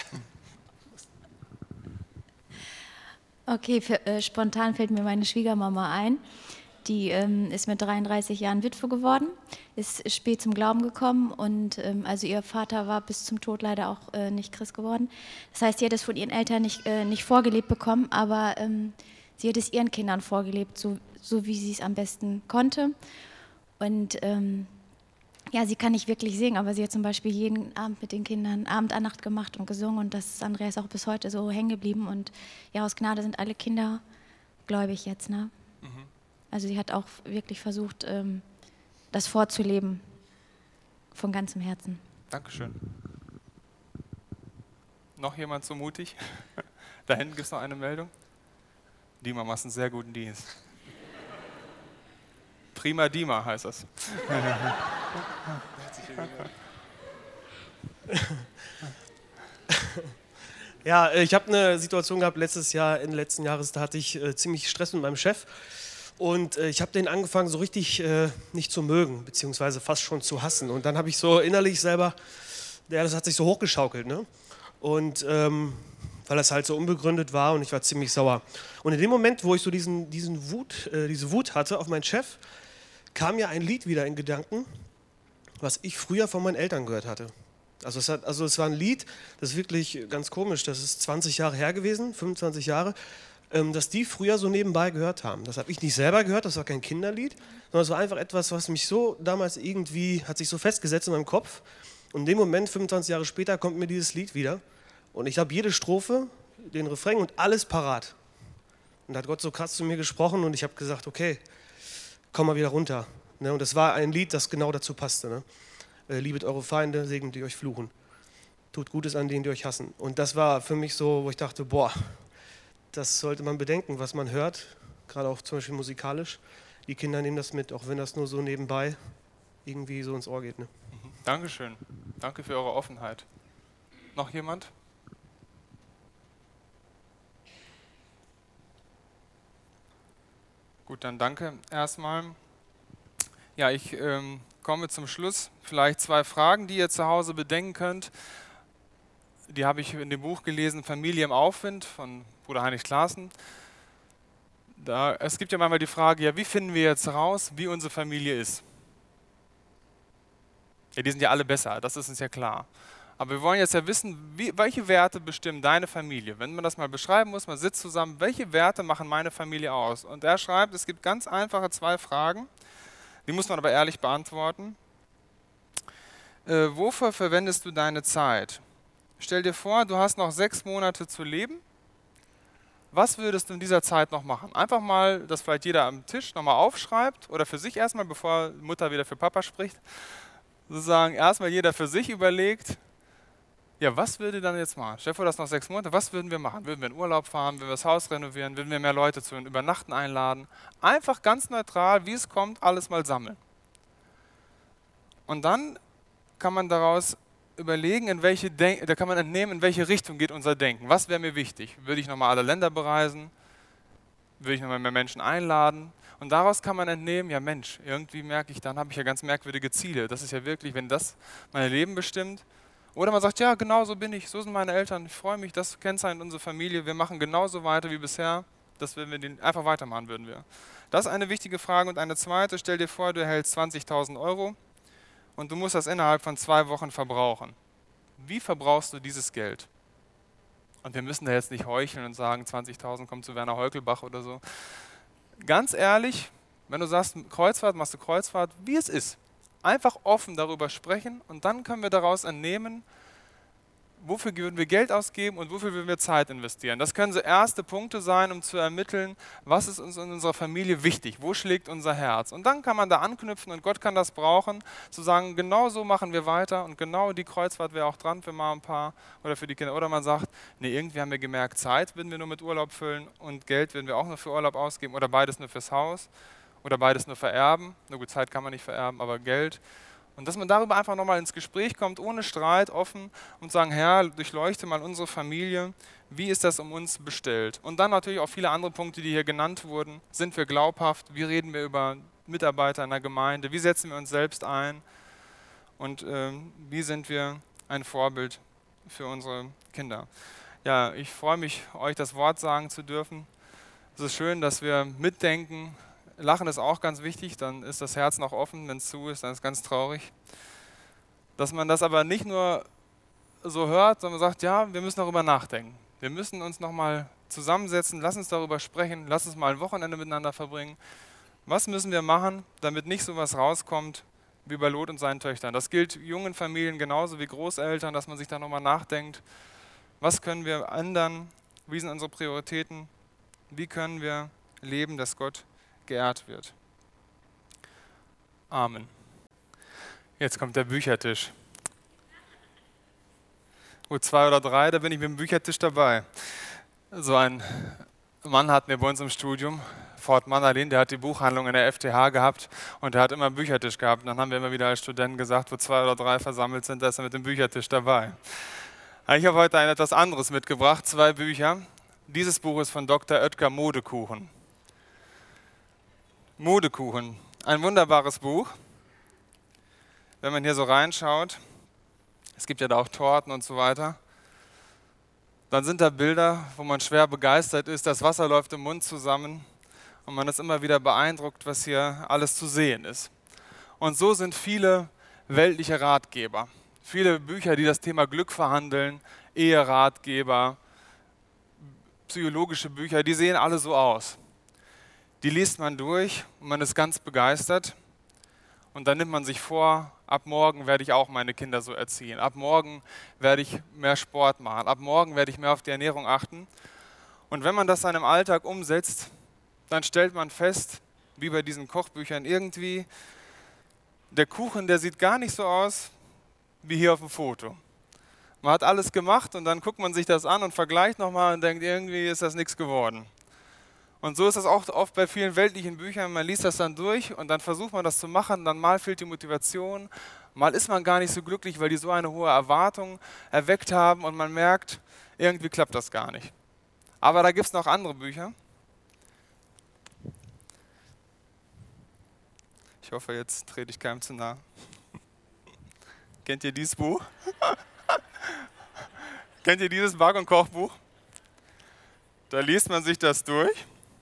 Okay, spontan fällt mir meine Schwiegermama ein. Die ist mit 33 Jahren Witwe geworden, ist spät zum Glauben gekommen und also ihr Vater war bis zum Tod leider auch nicht Christ geworden. Das heißt, sie hat es von ihren Eltern nicht vorgelebt bekommen, aber sie hat es ihren Kindern vorgelebt, so wie sie es am besten konnte. Und ja, sie kann nicht wirklich singen, aber sie hat zum Beispiel jeden Abend mit den Kindern Abendandacht gemacht und gesungen und das ist Andreas auch bis heute so hängen geblieben und ja, aus Gnade sind alle Kinder gläubig jetzt, ne? Also sie hat auch wirklich versucht, das vorzuleben, von ganzem Herzen. Dankeschön. Noch jemand so mutig? Da hinten gibt es noch eine Meldung. Dima macht einen sehr guten Dienst. Prima Dima heißt das. Ja, ich habe eine Situation gehabt Ende letzten Jahres, da hatte ich ziemlich Stress mit meinem Chef und ich habe den angefangen so richtig nicht zu mögen, beziehungsweise fast schon zu hassen und dann habe ich so innerlich selber, ja, das hat sich so hochgeschaukelt, ne? Und weil das halt so unbegründet war und ich war ziemlich sauer. Und in dem Moment, wo ich so diese Wut hatte auf meinen Chef, kam mir ein Lied wieder in Gedanken, was ich früher von meinen Eltern gehört hatte. Also es war ein Lied, das ist wirklich ganz komisch, das ist 20 Jahre her gewesen, 25 Jahre, dass die früher so nebenbei gehört haben. Das habe ich nicht selber gehört, das war kein Kinderlied, sondern es war einfach etwas, was mich so damals irgendwie, hat sich so festgesetzt in meinem Kopf. Und in dem Moment, 25 Jahre später, kommt mir dieses Lied wieder. Und ich habe jede Strophe, den Refrain und alles parat. Und da hat Gott so krass zu mir gesprochen und ich habe gesagt, okay, komm mal wieder runter. Ne? Und das war ein Lied, das genau dazu passte. Ne? Liebet eure Feinde, segnet die euch fluchen. Tut Gutes an denen, die euch hassen. Und das war für mich so, wo ich dachte, boah, das sollte man bedenken, was man hört, gerade auch zum Beispiel musikalisch. Die Kinder nehmen das mit, auch wenn das nur so nebenbei irgendwie so ins Ohr geht. Ne? Dankeschön. Danke für eure Offenheit. Noch jemand? Gut, dann danke erstmal. Ja, ich komme zum Schluss. Vielleicht 2 Fragen, die ihr zu Hause bedenken könnt. die habe ich in dem Buch gelesen, Familie im Aufwind von Bruder Heinrich Klaassen. Es gibt ja manchmal die Frage, ja, wie finden wir jetzt raus, wie unsere Familie ist? Ja, die sind ja alle besser, das ist uns ja klar. Aber wir wollen jetzt ja wissen, welche Werte bestimmen deine Familie? Wenn man das mal beschreiben muss, man sitzt zusammen, welche Werte machen meine Familie aus? Und er schreibt, es gibt ganz einfache 2 Fragen, die muss man aber ehrlich beantworten. Wofür verwendest du deine Zeit? Stell dir vor, du hast noch 6 Monate zu leben. Was würdest du in dieser Zeit noch machen? Einfach mal, dass vielleicht jeder am Tisch nochmal aufschreibt oder für sich erstmal, bevor Mutter wieder für Papa spricht, sozusagen erstmal jeder für sich überlegt, ja, was würde dann jetzt machen? Stell dir vor, das noch 6 Monate, was würden wir machen? Würden wir in Urlaub fahren, würden wir das Haus renovieren, würden wir mehr Leute zu Übernachten einladen? Einfach ganz neutral, wie es kommt, alles mal sammeln. Und dann kann man daraus überlegen, da kann man entnehmen, in welche Richtung geht unser Denken. Was wäre mir wichtig? Würde ich nochmal alle Länder bereisen? Würde ich nochmal mehr Menschen einladen? Und daraus kann man entnehmen, ja Mensch, irgendwie merke ich, dann habe ich ja ganz merkwürdige Ziele. Das ist ja wirklich, wenn das mein Leben bestimmt. Oder man sagt, ja, genau so bin ich, so sind meine Eltern, ich freue mich, das kennzeichnet unsere Familie, wir machen genauso weiter wie bisher, das würden wir einfach weitermachen würden wir. Das ist eine wichtige Frage. Und eine zweite, stell dir vor, du erhältst 20.000 Euro und du musst das innerhalb von 2 Wochen verbrauchen. Wie verbrauchst du dieses Geld? Und wir müssen da jetzt nicht heucheln und sagen, 20.000 kommt zu Werner Heukelbach oder so. Ganz ehrlich, wenn du sagst, Kreuzfahrt, machst du Kreuzfahrt, wie es ist. Einfach offen darüber sprechen und dann können wir daraus entnehmen, wofür würden wir Geld ausgeben und wofür würden wir Zeit investieren. Das können so erste Punkte sein, um zu ermitteln, was ist uns in unserer Familie wichtig, wo schlägt unser Herz. Und dann kann man da anknüpfen und Gott kann das brauchen, zu sagen, genau so machen wir weiter und genau die Kreuzfahrt wäre auch dran für mal ein paar oder für die Kinder. Oder man sagt, nee, irgendwie haben wir gemerkt, Zeit würden wir nur mit Urlaub füllen und Geld würden wir auch nur für Urlaub ausgeben oder beides nur fürs Haus oder beides nur vererben. Na gut, Zeit kann man nicht vererben, aber Geld. Und dass man darüber einfach nochmal ins Gespräch kommt, ohne Streit, offen und sagen, Herr, durchleuchte mal unsere Familie, wie ist das um uns bestellt? Und dann natürlich auch viele andere Punkte, die hier genannt wurden. Sind wir glaubhaft? Wie reden wir über Mitarbeiter in der Gemeinde? Wie setzen wir uns selbst ein? Und wie sind wir ein Vorbild für unsere Kinder? Ja, ich freue mich, euch das Wort sagen zu dürfen. Es ist schön, dass wir mitdenken. Lachen ist auch ganz wichtig, dann ist das Herz noch offen, wenn es zu ist, dann ist es ganz traurig. Dass man das aber nicht nur so hört, sondern sagt, ja, wir müssen darüber nachdenken. Wir müssen uns nochmal zusammensetzen, lass uns darüber sprechen, lass uns mal ein Wochenende miteinander verbringen. Was müssen wir machen, damit nicht so was rauskommt wie bei Lot und seinen Töchtern? Das gilt jungen Familien genauso wie Großeltern, dass man sich da nochmal nachdenkt. Was können wir ändern? Wie sind unsere Prioritäten? Wie können wir leben, dass Gott geehrt wird. Amen. Jetzt kommt der Büchertisch. Gut, 2 oder 3, da bin ich mit dem Büchertisch dabei. So ein Mann hatten wir bei uns im Studium, Fort Mannerlin, der hat die Buchhandlung in der FTH gehabt und der hat immer einen Büchertisch gehabt. Und dann haben wir immer wieder als Studenten gesagt, wo 2 oder 3 versammelt sind, da ist er mit dem Büchertisch dabei. Ich habe heute ein etwas anderes mitgebracht, 2 Bücher. Dieses Buch ist von Dr. Oetker Modekuchen. Modekuchen, ein wunderbares Buch. Wenn man hier so reinschaut, es gibt ja da auch Torten und so weiter, dann sind da Bilder, wo man schwer begeistert ist, das Wasser läuft im Mund zusammen und man ist immer wieder beeindruckt, was hier alles zu sehen ist. Und so sind viele weltliche Ratgeber, viele Bücher, die das Thema Glück verhandeln, Eheratgeber, psychologische Bücher, die sehen alle so aus. Die liest man durch und man ist ganz begeistert und dann nimmt man sich vor, ab morgen werde ich auch meine Kinder so erziehen, ab morgen werde ich mehr Sport machen, ab morgen werde ich mehr auf die Ernährung achten. Und wenn man das dann im Alltag umsetzt, dann stellt man fest, wie bei diesen Kochbüchern, irgendwie, der Kuchen, der sieht gar nicht so aus wie hier auf dem Foto. Man hat alles gemacht und dann guckt man sich das an und vergleicht nochmal und denkt, irgendwie ist das nichts geworden. Und so ist das auch oft bei vielen weltlichen Büchern, man liest das dann durch und dann versucht man das zu machen, dann mal fehlt die Motivation, mal ist man gar nicht so glücklich, weil die so eine hohe Erwartung erweckt haben und man merkt, irgendwie klappt das gar nicht. Aber da gibt es noch andere Bücher. Ich hoffe, jetzt trete ich keinem zu nah. Kennt ihr dieses Buch? Kennt ihr dieses Back- und Kochbuch? Da liest man sich das durch,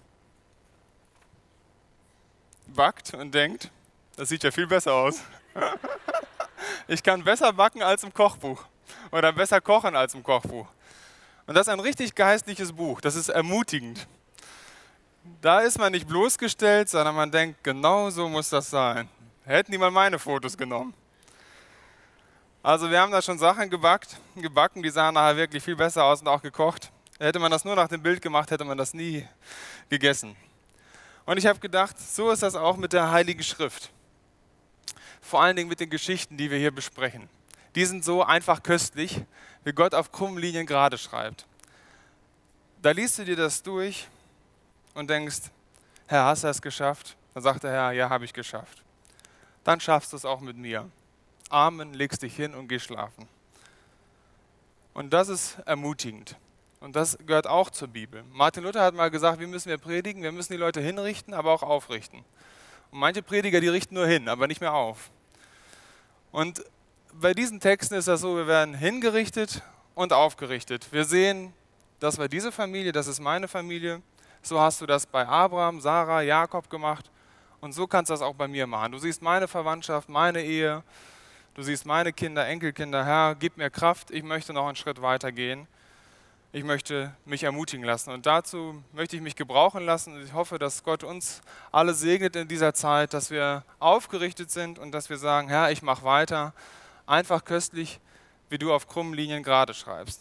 backt und denkt, das sieht ja viel besser aus. Ich kann besser backen als im Kochbuch oder besser kochen als im Kochbuch. Und das ist ein richtig geistliches Buch, das ist ermutigend. Da ist man nicht bloßgestellt, sondern man denkt, genau so muss das sein. Hätten die mal meine Fotos genommen. Also wir haben da schon Sachen gebacken, die sahen nachher wirklich viel besser aus und auch gekocht. Hätte man das nur nach dem Bild gemacht, hätte man das nie gegessen. Und ich habe gedacht, so ist das auch mit der Heiligen Schrift. Vor allen Dingen mit den Geschichten, die wir hier besprechen. Die sind so einfach köstlich, wie Gott auf krummen Linien gerade schreibt. Da liest du dir das durch und denkst, Herr, hast du es geschafft? Dann sagt der Herr, ja, habe ich geschafft. Dann schaffst du es auch mit mir. Amen, legst dich hin und geh schlafen. Und das ist ermutigend. Und das gehört auch zur Bibel. Martin Luther hat mal gesagt, wie müssen wir predigen? Wir müssen die Leute hinrichten, aber auch aufrichten. Und manche Prediger, die richten nur hin, aber nicht mehr auf. Und bei diesen Texten ist das so, wir werden hingerichtet und aufgerichtet. Wir sehen, das war diese Familie, das ist meine Familie. So hast du das bei Abraham, Sarah, Jakob gemacht. Und so kannst du das auch bei mir machen. Du siehst meine Verwandtschaft, meine Ehe. Du siehst meine Kinder, Enkelkinder. Herr, gib mir Kraft, ich möchte noch einen Schritt weiter gehen. Ich möchte mich ermutigen lassen und dazu möchte ich mich gebrauchen lassen und ich hoffe, dass Gott uns alle segnet in dieser Zeit, dass wir aufgerichtet sind und dass wir sagen, Herr, ich mache weiter, einfach köstlich, wie du auf krummen Linien gerade schreibst.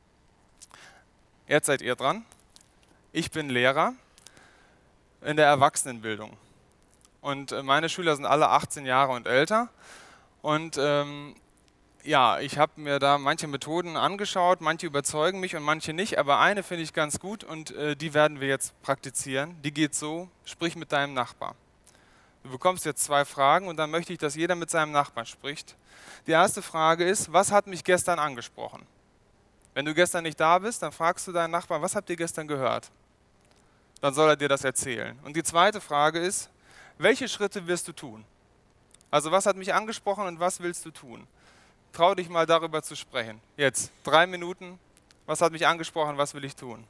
Jetzt seid ihr dran. Ich bin Lehrer in der Erwachsenenbildung und meine Schüler sind alle 18 Jahre und älter und ja, ich habe mir da manche Methoden angeschaut, manche überzeugen mich und manche nicht, aber eine finde ich ganz gut und die werden wir jetzt praktizieren. Die geht so, sprich mit deinem Nachbar. Du bekommst jetzt 2 Fragen und dann möchte ich, dass jeder mit seinem Nachbarn spricht. Die erste Frage ist, was hat mich gestern angesprochen? Wenn du gestern nicht da bist, dann fragst du deinen Nachbarn, was habt ihr gestern gehört? Dann soll er dir das erzählen. Und die zweite Frage ist, welche Schritte wirst du tun? Also was hat mich angesprochen und was willst du tun? Trau dich mal darüber zu sprechen. Jetzt, 3 Minuten. Was hat mich angesprochen? Was will ich tun?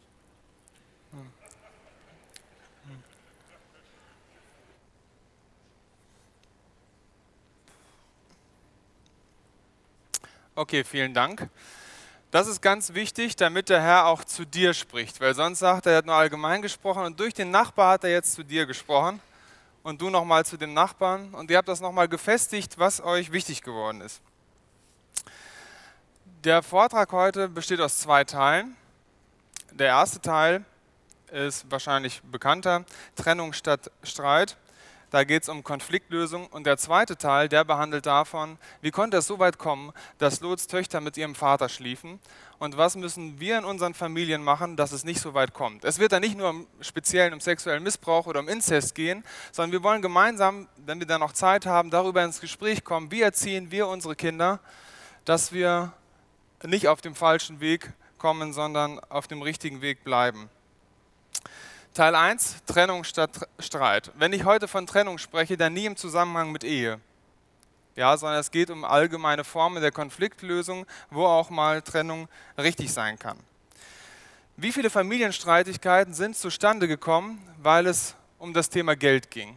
Okay, vielen Dank. Das ist ganz wichtig, damit der Herr auch zu dir spricht, weil sonst sagt er, er hat nur allgemein gesprochen und durch den Nachbar hat er jetzt zu dir gesprochen und du nochmal zu dem Nachbarn und ihr habt das nochmal gefestigt, was euch wichtig geworden ist. Der Vortrag heute besteht aus 2 Teilen. Der erste Teil ist wahrscheinlich bekannter, Trennung statt Streit. Da geht es um Konfliktlösung. Und der zweite Teil, der behandelt davon, wie konnte es so weit kommen, dass Lots Töchter mit ihrem Vater schliefen und was müssen wir in unseren Familien machen, dass es nicht so weit kommt. Es wird da nicht nur speziell um sexuellen Missbrauch oder um Inzest gehen, sondern wir wollen gemeinsam, wenn wir da noch Zeit haben, darüber ins Gespräch kommen, wie erziehen wir unsere Kinder, dass wir nicht auf dem falschen Weg kommen, sondern auf dem richtigen Weg bleiben. Teil 1, Trennung statt Streit. Wenn ich heute von Trennung spreche, dann nie im Zusammenhang mit Ehe. Ja, sondern es geht um allgemeine Formen der Konfliktlösung, wo auch mal Trennung richtig sein kann. Wie viele Familienstreitigkeiten sind zustande gekommen, weil es um das Thema Geld ging?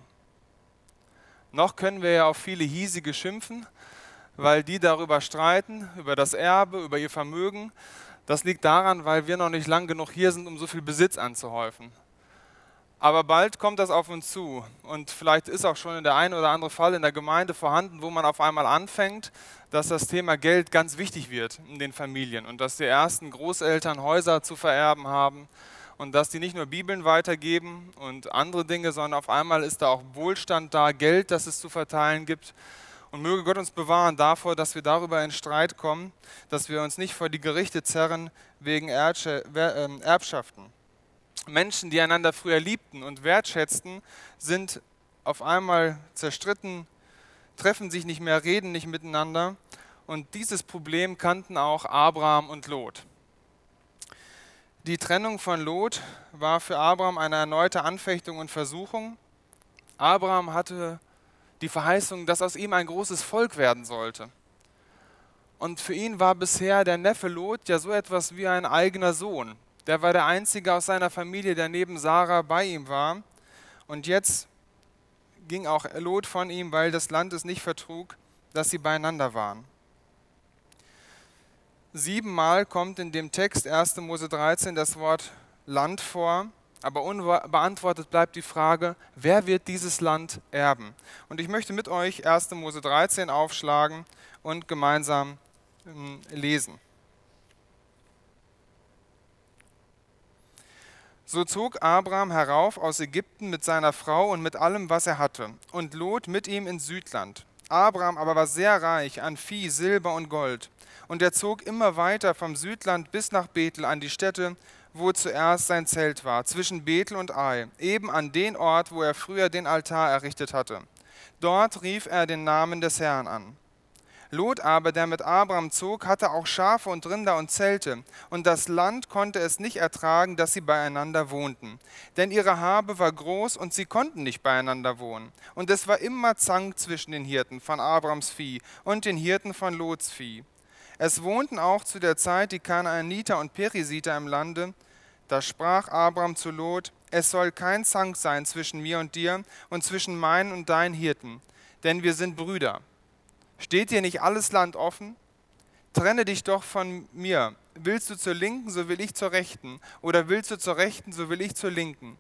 Noch können wir ja auf viele Hiesige schimpfen, weil die darüber streiten, über das Erbe, über ihr Vermögen. Das liegt daran, weil wir noch nicht lang genug hier sind, um so viel Besitz anzuhäufen. Aber bald kommt das auf uns zu und vielleicht ist auch schon der ein oder andere Fall in der Gemeinde vorhanden, wo man auf einmal anfängt, dass das Thema Geld ganz wichtig wird in den Familien und dass die ersten Großeltern Häuser zu vererben haben und dass die nicht nur Bibeln weitergeben und andere Dinge, sondern auf einmal ist da auch Wohlstand da, Geld, das es zu verteilen gibt. Und möge Gott uns bewahren davor, dass wir darüber in Streit kommen, dass wir uns nicht vor die Gerichte zerren wegen Erbschaften. Menschen, die einander früher liebten und wertschätzten, sind auf einmal zerstritten, treffen sich nicht mehr, reden nicht miteinander. Und dieses Problem kannten auch Abraham und Lot. Die Trennung von Lot war für Abraham eine erneute Anfechtung und Versuchung. Abraham hatte die Verheißung, dass aus ihm ein großes Volk werden sollte. Und für ihn war bisher der Neffe Lot ja so etwas wie ein eigener Sohn. Der war der Einzige aus seiner Familie, der neben Sarah bei ihm war. Und jetzt ging auch Lot von ihm, weil das Land es nicht vertrug, dass sie beieinander waren. 7-mal kommt in dem Text 1. Mose 13 das Wort Land vor, aber unbeantwortet bleibt die Frage, wer wird dieses Land erben? Und ich möchte mit euch 1. Mose 13 aufschlagen und gemeinsam lesen. So zog Abraham herauf aus Ägypten mit seiner Frau und mit allem, was er hatte, und Lot mit ihm ins Südland. Abraham aber war sehr reich an Vieh, Silber und Gold. Und er zog immer weiter vom Südland bis nach Bethel an die Stätte, wo zuerst sein Zelt war, zwischen Bethel und Ai, eben an den Ort, wo er früher den Altar errichtet hatte. Dort rief er den Namen des Herrn an. Lot aber, der mit Abraham zog, hatte auch Schafe und Rinder und Zelte, und das Land konnte es nicht ertragen, dass sie beieinander wohnten. Denn ihre Habe war groß, und sie konnten nicht beieinander wohnen. Und es war immer Zank zwischen den Hirten von Abrahams Vieh und den Hirten von Lots Vieh. Es wohnten auch zu der Zeit die Kanaaniter und Perisiter im Lande. Da sprach Abraham zu Lot: Es soll kein Zank sein zwischen mir und dir und zwischen meinen und deinen Hirten, denn wir sind Brüder. Steht dir nicht alles Land offen? Trenne dich doch von mir. Willst du zur Linken, so will ich zur Rechten. Oder willst du zur Rechten, so will ich zur Linken.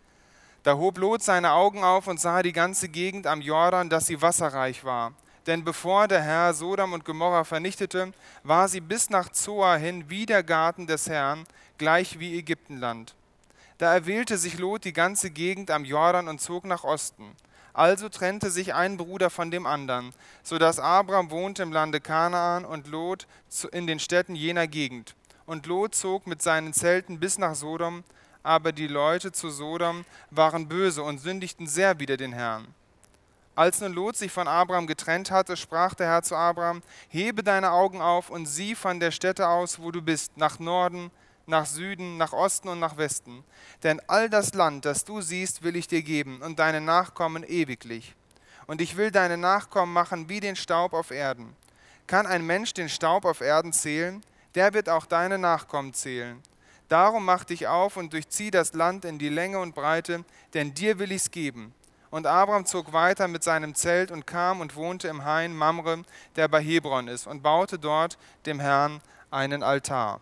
Da hob Lot seine Augen auf und sah die ganze Gegend am Jordan, dass sie wasserreich war. Denn bevor der Herr Sodom und Gomorra vernichtete, war sie bis nach Zoar hin wie der Garten des Herrn, gleich wie Ägyptenland. Da erwählte sich Lot die ganze Gegend am Jordan und zog nach Osten. Also trennte sich ein Bruder von dem anderen, so dass Abraham wohnte im Lande Kanaan und Lot in den Städten jener Gegend. Und Lot zog mit seinen Zelten bis nach Sodom, aber die Leute zu Sodom waren böse und sündigten sehr wider den Herrn. Als nun Lot sich von Abraham getrennt hatte, sprach der Herr zu Abraham: Hebe deine Augen auf und sieh von der Stätte aus, wo du bist, nach Norden, nach Süden, nach Osten und nach Westen. Denn all das Land, das du siehst, will ich dir geben und deine Nachkommen ewiglich. Und ich will deine Nachkommen machen wie den Staub auf Erden. Kann ein Mensch den Staub auf Erden zählen? Der wird auch deine Nachkommen zählen. Darum mach dich auf und durchzieh das Land in die Länge und Breite, denn dir will ich's geben. Und Abraham zog weiter mit seinem Zelt und kam und wohnte im Hain Mamre, der bei Hebron ist, und baute dort dem Herrn einen Altar.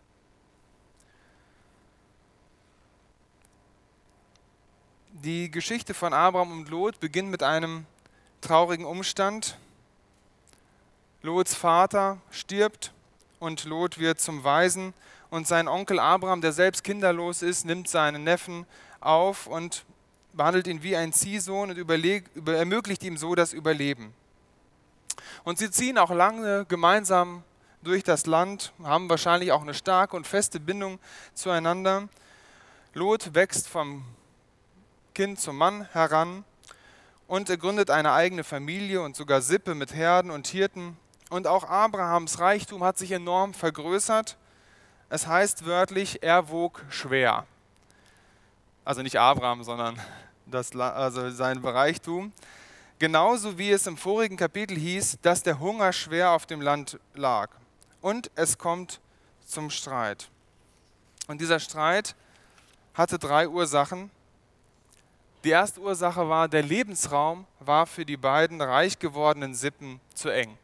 Die Geschichte von Abraham und Lot beginnt mit einem traurigen Umstand. Lots Vater stirbt und Lot wird zum Waisen, und sein Onkel Abraham, der selbst kinderlos ist, nimmt seinen Neffen auf und behandelt ihn wie ein Ziehsohn und ermöglicht ihm so das Überleben. Und sie ziehen auch lange gemeinsam durch das Land, haben wahrscheinlich auch eine starke und feste Bindung zueinander. Lot wächst vom Kind zum Mann heran und er gründet eine eigene Familie und sogar Sippe mit Herden und Hirten. Und auch Abrahams Reichtum hat sich enorm vergrößert. Es heißt wörtlich, er wog schwer. Also nicht Abraham, sondern sein Reichtum. Genauso wie es im vorigen Kapitel hieß, dass der Hunger schwer auf dem Land lag. Und es kommt zum Streit. Und dieser Streit hatte 3 Ursachen. Die erste Ursache war, der Lebensraum war für die beiden reich gewordenen Sippen zu eng.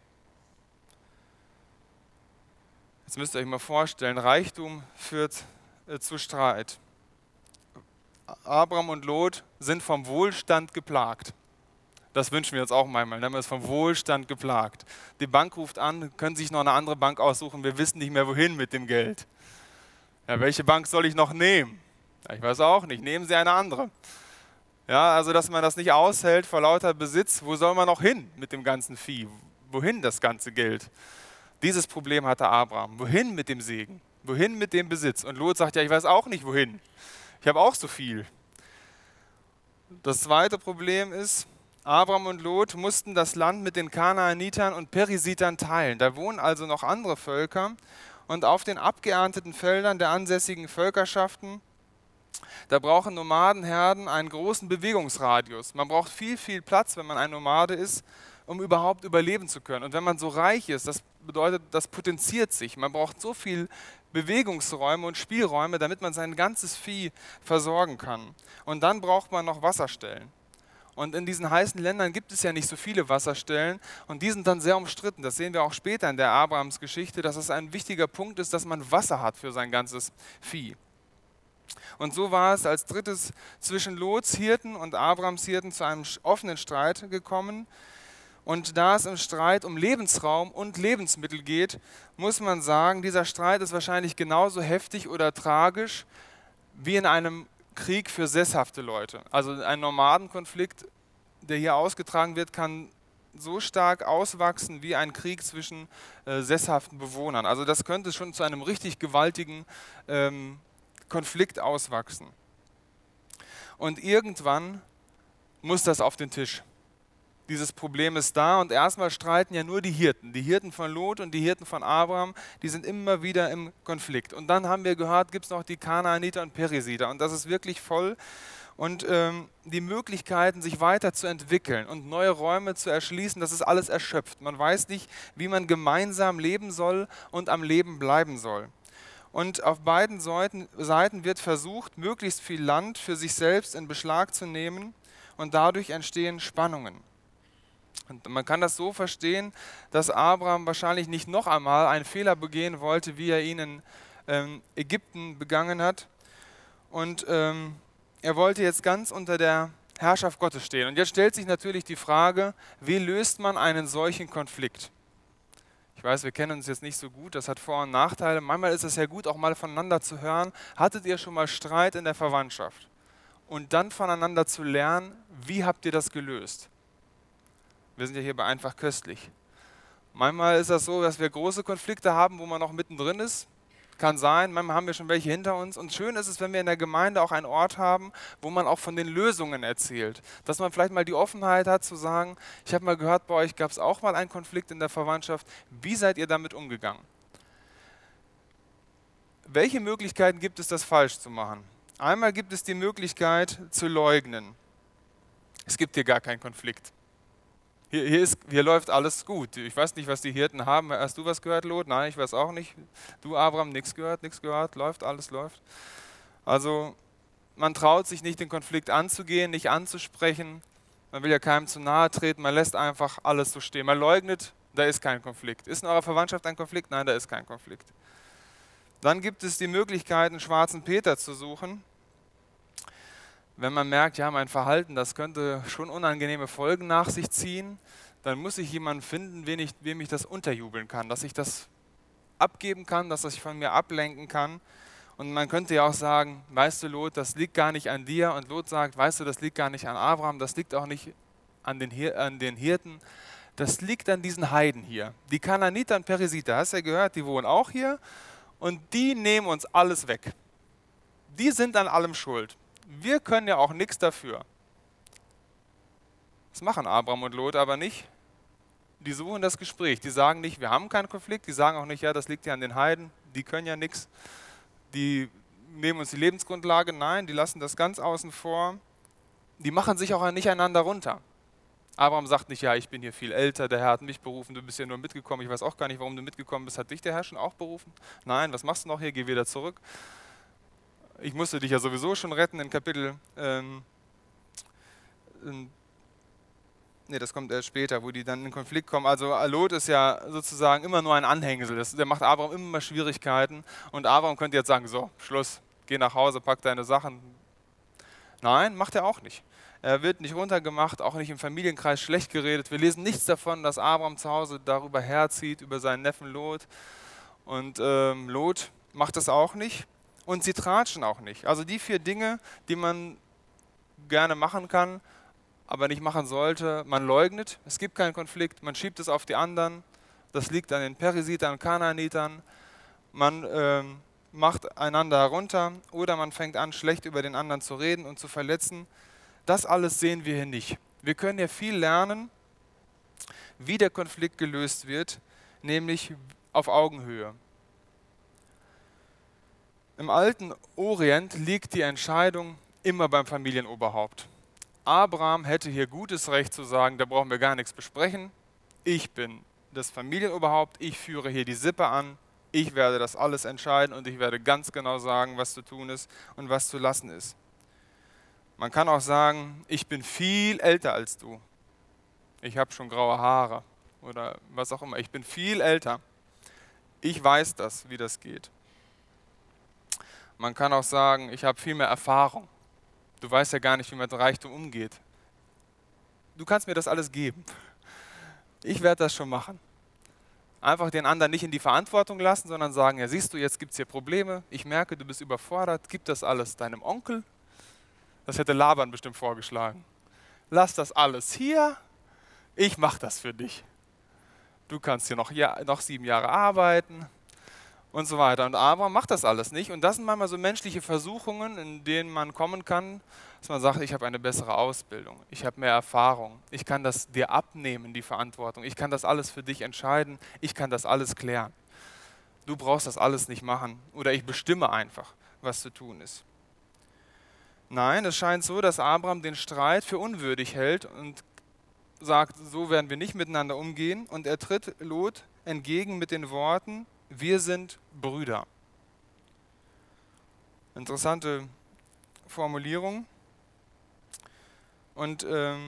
Jetzt müsst ihr euch mal vorstellen, Reichtum führt zu Streit. Abraham und Lot sind vom Wohlstand geplagt. Das wünschen wir uns auch manchmal, dann ist vom Wohlstand geplagt. Die Bank ruft an, können sich noch eine andere Bank aussuchen, wir wissen nicht mehr wohin mit dem Geld. Ja, welche Bank soll ich noch nehmen? Ja, ich weiß auch nicht, nehmen Sie eine andere. Ja, also dass man das nicht aushält vor lauter Besitz, wo soll man noch hin mit dem ganzen Vieh? Wohin das ganze Geld? Dieses Problem hatte Abraham. Wohin mit dem Segen? Wohin mit dem Besitz? Und Lot sagt, ja, ich weiß auch nicht wohin. Ich habe auch so viel. Das zweite Problem ist, Abraham und Lot mussten das Land mit den Kanaanitern und Perisitern teilen. Da wohnen also noch andere Völker. Und auf den abgeernteten Feldern der ansässigen Völkerschaften, da brauchen Nomadenherden einen großen Bewegungsradius. Man braucht viel, viel Platz, wenn man ein Nomade ist, um überhaupt überleben zu können. Und wenn man so reich ist, das bedeutet, das potenziert sich. Man braucht so viel Bewegungsräume und Spielräume, damit man sein ganzes Vieh versorgen kann. Und dann braucht man noch Wasserstellen. Und in diesen heißen Ländern gibt es ja nicht so viele Wasserstellen und die sind dann sehr umstritten. Das sehen wir auch später in der Abrahams-Geschichte, dass es ein wichtiger Punkt ist, dass man Wasser hat für sein ganzes Vieh. Und so war es als drittes zwischen Lots Hirten und Abrams Hirten zu einem offenen Streit gekommen. Und da es im Streit um Lebensraum und Lebensmittel geht, muss man sagen, dieser Streit ist wahrscheinlich genauso heftig oder tragisch wie in einem Krieg für sesshafte Leute. Also ein Nomadenkonflikt, der hier ausgetragen wird, kann so stark auswachsen wie ein Krieg zwischen sesshaften Bewohnern. Also das könnte schon zu einem richtig gewaltigen Konflikt auswachsen. Und irgendwann muss das auf den Tisch. Dieses Problem ist da und erstmal streiten ja nur die Hirten von Lot und die Hirten von Abraham, die sind immer wieder im Konflikt. Und dann haben wir gehört, gibt es noch die Kanaaniter und Perisiter und das ist wirklich voll. Und die Möglichkeiten, sich weiterzuentwickeln und neue Räume zu erschließen, das ist alles erschöpft. Man weiß nicht, wie man gemeinsam leben soll und am Leben bleiben soll. Und auf beiden Seiten wird versucht, möglichst viel Land für sich selbst in Beschlag zu nehmen und dadurch entstehen Spannungen. Und man kann das so verstehen, dass Abraham wahrscheinlich nicht noch einmal einen Fehler begehen wollte, wie er ihn in Ägypten begangen hat. Und er wollte jetzt ganz unter der Herrschaft Gottes stehen. Und jetzt stellt sich natürlich die Frage, wie löst man einen solchen Konflikt? Ich weiß, wir kennen uns jetzt nicht so gut, das hat Vor- und Nachteile. Manchmal ist es ja gut, auch mal voneinander zu hören. Hattet ihr schon mal Streit in der Verwandtschaft? Und dann voneinander zu lernen, wie habt ihr das gelöst? Wir sind ja hier bei Einfach Köstlich. Manchmal ist das so, dass wir große Konflikte haben, wo man noch mittendrin ist. Kann sein, manchmal haben wir schon welche hinter uns. Und schön ist es, wenn wir in der Gemeinde auch einen Ort haben, wo man auch von den Lösungen erzählt. Dass man vielleicht mal die Offenheit hat zu sagen, ich habe mal gehört, bei euch gab es auch mal einen Konflikt in der Verwandtschaft. Wie seid ihr damit umgegangen? Welche Möglichkeiten gibt es, das falsch zu machen? Einmal gibt es die Möglichkeit zu leugnen. Es gibt hier gar keinen Konflikt. Hier läuft alles gut. Ich weiß nicht, was die Hirten haben. Hast du was gehört, Lot? Nein, ich weiß auch nicht. Du, Abraham, nichts gehört. Läuft, alles läuft. Also man traut sich nicht, den Konflikt anzugehen, nicht anzusprechen. Man will ja keinem zu nahe treten. Man lässt einfach alles so stehen. Man leugnet, da ist kein Konflikt. Ist in eurer Verwandtschaft ein Konflikt? Nein, da ist kein Konflikt. Dann gibt es die Möglichkeit, einen schwarzen Peter zu suchen. Wenn man merkt, ja, mein Verhalten, das könnte schon unangenehme Folgen nach sich ziehen, dann muss ich jemanden finden, wem ich das unterjubeln kann, dass ich das abgeben kann, dass ich von mir ablenken kann. Und man könnte ja auch sagen, weißt du, Lot, das liegt gar nicht an dir. Und Lot sagt, weißt du, das liegt gar nicht an Abraham, das liegt auch nicht an den Hirten, das liegt an diesen Heiden hier. Die Kanaaniter und Perisiter, hast du ja gehört, die wohnen auch hier und die nehmen uns alles weg. Die sind an allem schuld. Wir können ja auch nichts dafür. Das machen Abraham und Lot aber nicht. Die suchen das Gespräch. Die sagen nicht, wir haben keinen Konflikt. Die sagen auch nicht, ja, das liegt ja an den Heiden. Die können ja nichts. Die nehmen uns die Lebensgrundlage. Nein, die lassen das ganz außen vor. Die machen sich auch nicht einander runter. Abraham sagt nicht, ja, ich bin hier viel älter, der Herr hat mich berufen, du bist ja nur mitgekommen. Ich weiß auch gar nicht, warum du mitgekommen bist. Hat dich der Herr schon auch berufen? Nein, was machst du noch hier? Geh wieder zurück. Ich musste dich ja sowieso schon retten in Kapitel, das kommt erst später, wo die dann in den Konflikt kommen. Also Lot ist ja sozusagen immer nur ein Anhängsel, der macht Abraham immer Schwierigkeiten und Abraham könnte jetzt sagen, so, Schluss, geh nach Hause, pack deine Sachen. Nein, macht er auch nicht. Er wird nicht runtergemacht, auch nicht im Familienkreis schlecht geredet. Wir lesen nichts davon, dass Abraham zu Hause darüber herzieht, über seinen Neffen Lot. Und Lot macht das auch nicht. Und sie tratschen auch nicht. Also die 4 Dinge, die man gerne machen kann, aber nicht machen sollte. Man leugnet, es gibt keinen Konflikt, man schiebt es auf die anderen. Das liegt an den Perisitern und Kanaanitern. Man macht einander herunter oder man fängt an, schlecht über den anderen zu reden und zu verletzen. Das alles sehen wir hier nicht. Wir können hier viel lernen, wie der Konflikt gelöst wird, nämlich auf Augenhöhe. Im alten Orient liegt die Entscheidung immer beim Familienoberhaupt. Abraham hätte hier gutes Recht zu sagen, da brauchen wir gar nichts besprechen. Ich bin das Familienoberhaupt, ich führe hier die Sippe an, ich werde das alles entscheiden und ich werde ganz genau sagen, was zu tun ist und was zu lassen ist. Man kann auch sagen, ich bin viel älter als du. Ich habe schon graue Haare oder was auch immer. Ich bin viel älter. Ich weiß das, wie das geht. Man kann auch sagen, ich habe viel mehr Erfahrung. Du weißt ja gar nicht, wie man mit Reichtum umgeht. Du kannst mir das alles geben. Ich werde das schon machen. Einfach den anderen nicht in die Verantwortung lassen, sondern sagen, ja siehst du, jetzt gibt es hier Probleme. Ich merke, du bist überfordert. Gib das alles deinem Onkel. Das hätte Laban bestimmt vorgeschlagen. Lass das alles hier. Ich mache das für dich. Du kannst hier noch 7 Jahre arbeiten und so weiter. Und Abraham macht das alles nicht. Und das sind manchmal so menschliche Versuchungen, in denen man kommen kann, dass man sagt, ich habe eine bessere Ausbildung, ich habe mehr Erfahrung, ich kann das dir abnehmen, die Verantwortung, ich kann das alles für dich entscheiden, ich kann das alles klären. Du brauchst das alles nicht machen oder ich bestimme einfach, was zu tun ist. Nein, es scheint so, dass Abraham den Streit für unwürdig hält und sagt, so werden wir nicht miteinander umgehen. Und er tritt Lot entgegen mit den Worten, wir sind Brüder. Interessante Formulierung. Und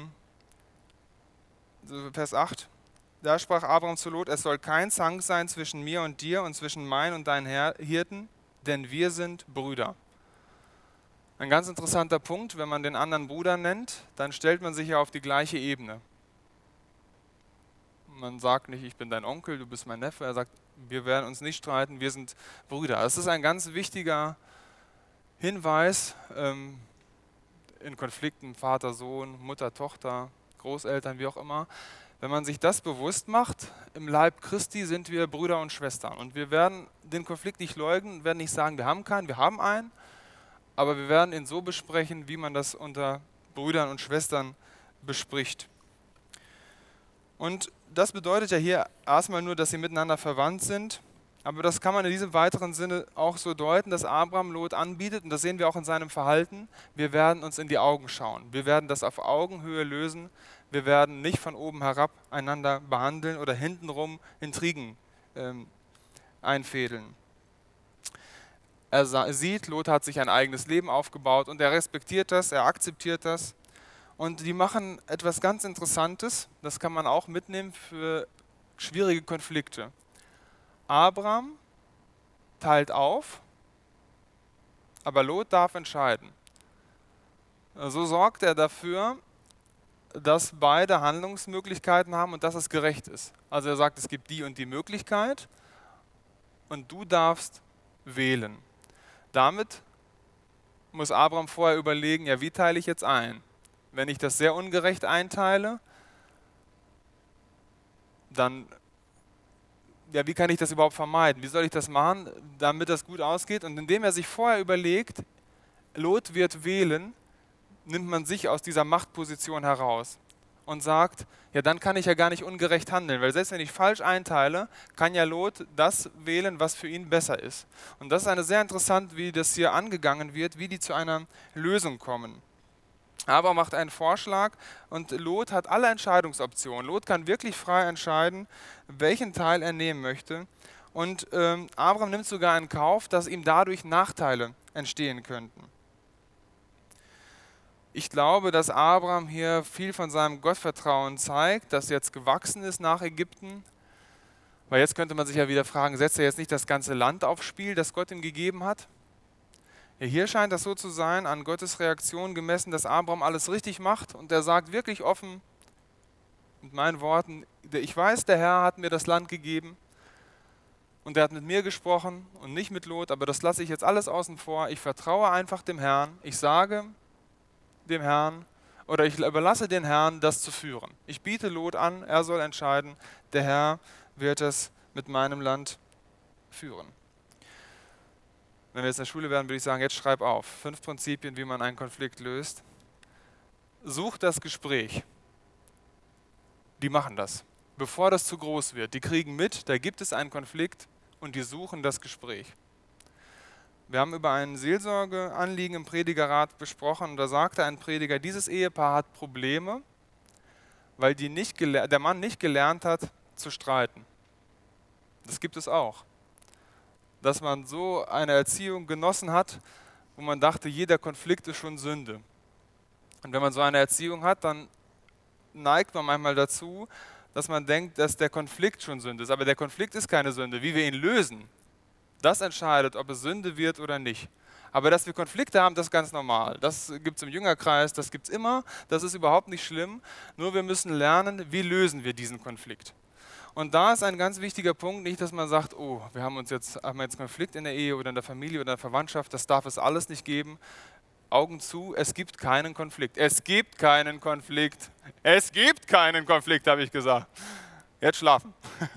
Vers 8, da sprach Abraham zu Lot, es soll kein Zank sein zwischen mir und dir und zwischen mein und deinen Hirten, denn wir sind Brüder. Ein ganz interessanter Punkt, wenn man den anderen Bruder nennt, dann stellt man sich ja auf die gleiche Ebene. Man sagt nicht, ich bin dein Onkel, du bist mein Neffe. Er sagt, wir werden uns nicht streiten, wir sind Brüder. Das ist ein ganz wichtiger Hinweis in Konflikten Vater, Sohn, Mutter, Tochter, Großeltern, wie auch immer. Wenn man sich das bewusst macht, im Leib Christi sind wir Brüder und Schwestern. Und wir werden den Konflikt nicht leugnen, werden nicht sagen, wir haben keinen, wir haben einen. Aber wir werden ihn so besprechen, wie man das unter Brüdern und Schwestern bespricht. Und das bedeutet ja hier erstmal nur, dass sie miteinander verwandt sind. Aber das kann man in diesem weiteren Sinne auch so deuten, dass Abraham Lot anbietet, und das sehen wir auch in seinem Verhalten, wir werden uns in die Augen schauen. Wir werden das auf Augenhöhe lösen. Wir werden nicht von oben herab einander behandeln oder hintenrum Intrigen einfädeln. Er sieht, Lot hat sich ein eigenes Leben aufgebaut und er respektiert das, er akzeptiert das. Und die machen etwas ganz Interessantes, das kann man auch mitnehmen für schwierige Konflikte. Abraham teilt auf, aber Lot darf entscheiden. So sorgt er dafür, dass beide Handlungsmöglichkeiten haben und dass es gerecht ist. Also er sagt, es gibt die und die Möglichkeit und du darfst wählen. Damit muss Abraham vorher überlegen, ja, wie teile ich jetzt ein? Wenn ich das sehr ungerecht einteile, dann, ja, wie kann ich das überhaupt vermeiden? Wie soll ich das machen, damit das gut ausgeht? Und indem er sich vorher überlegt, Lot wird wählen, nimmt man sich aus dieser Machtposition heraus und sagt, ja, dann kann ich ja gar nicht ungerecht handeln, weil selbst wenn ich falsch einteile, kann ja Lot das wählen, was für ihn besser ist. Und das ist eine sehr interessant, wie das hier angegangen wird, wie die zu einer Lösung kommen. Aber macht einen Vorschlag und Lot hat alle Entscheidungsoptionen. Lot kann wirklich frei entscheiden, welchen Teil er nehmen möchte. Und Abraham nimmt sogar in Kauf, dass ihm dadurch Nachteile entstehen könnten. Ich glaube, dass Abraham hier viel von seinem Gottvertrauen zeigt, das jetzt gewachsen ist nach Ägypten. Weil jetzt könnte man sich ja wieder fragen, setzt er jetzt nicht das ganze Land aufs Spiel, das Gott ihm gegeben hat? Ja, hier scheint das so zu sein, an Gottes Reaktion gemessen, dass Abraham alles richtig macht und er sagt wirklich offen, mit meinen Worten, ich weiß, der Herr hat mir das Land gegeben und er hat mit mir gesprochen und nicht mit Lot, aber das lasse ich jetzt alles außen vor. Ich vertraue einfach dem Herrn, ich sage dem Herrn oder ich überlasse den Herrn, das zu führen. Ich biete Lot an, er soll entscheiden, der Herr wird es mit meinem Land führen. Wenn wir jetzt in der Schule wären, würde ich sagen, jetzt schreib auf. 5 Prinzipien, wie man einen Konflikt löst. Such das Gespräch. Die machen das. Bevor das zu groß wird. Die kriegen mit, da gibt es einen Konflikt und die suchen das Gespräch. Wir haben über ein Seelsorgeanliegen im Predigerrat besprochen und da sagte ein Prediger, dieses Ehepaar hat Probleme, weil der Mann nicht gelernt hat zu streiten. Das gibt es auch. Dass man so eine Erziehung genossen hat, wo man dachte, jeder Konflikt ist schon Sünde. Und wenn man so eine Erziehung hat, dann neigt man manchmal dazu, dass man denkt, dass der Konflikt schon Sünde ist. Aber der Konflikt ist keine Sünde. Wie wir ihn lösen, das entscheidet, ob es Sünde wird oder nicht. Aber dass wir Konflikte haben, das ist ganz normal. Das gibt es im Jüngerkreis, das gibt es immer. Das ist überhaupt nicht schlimm. Nur wir müssen lernen, wie lösen wir diesen Konflikt. Und da ist ein ganz wichtiger Punkt, nicht, dass man sagt, oh, wir haben jetzt Konflikt in der Ehe oder in der Familie oder in der Verwandtschaft, das darf es alles nicht geben. Augen zu, es gibt keinen Konflikt. Es gibt keinen Konflikt. Es gibt keinen Konflikt, habe ich gesagt. Jetzt schlafen.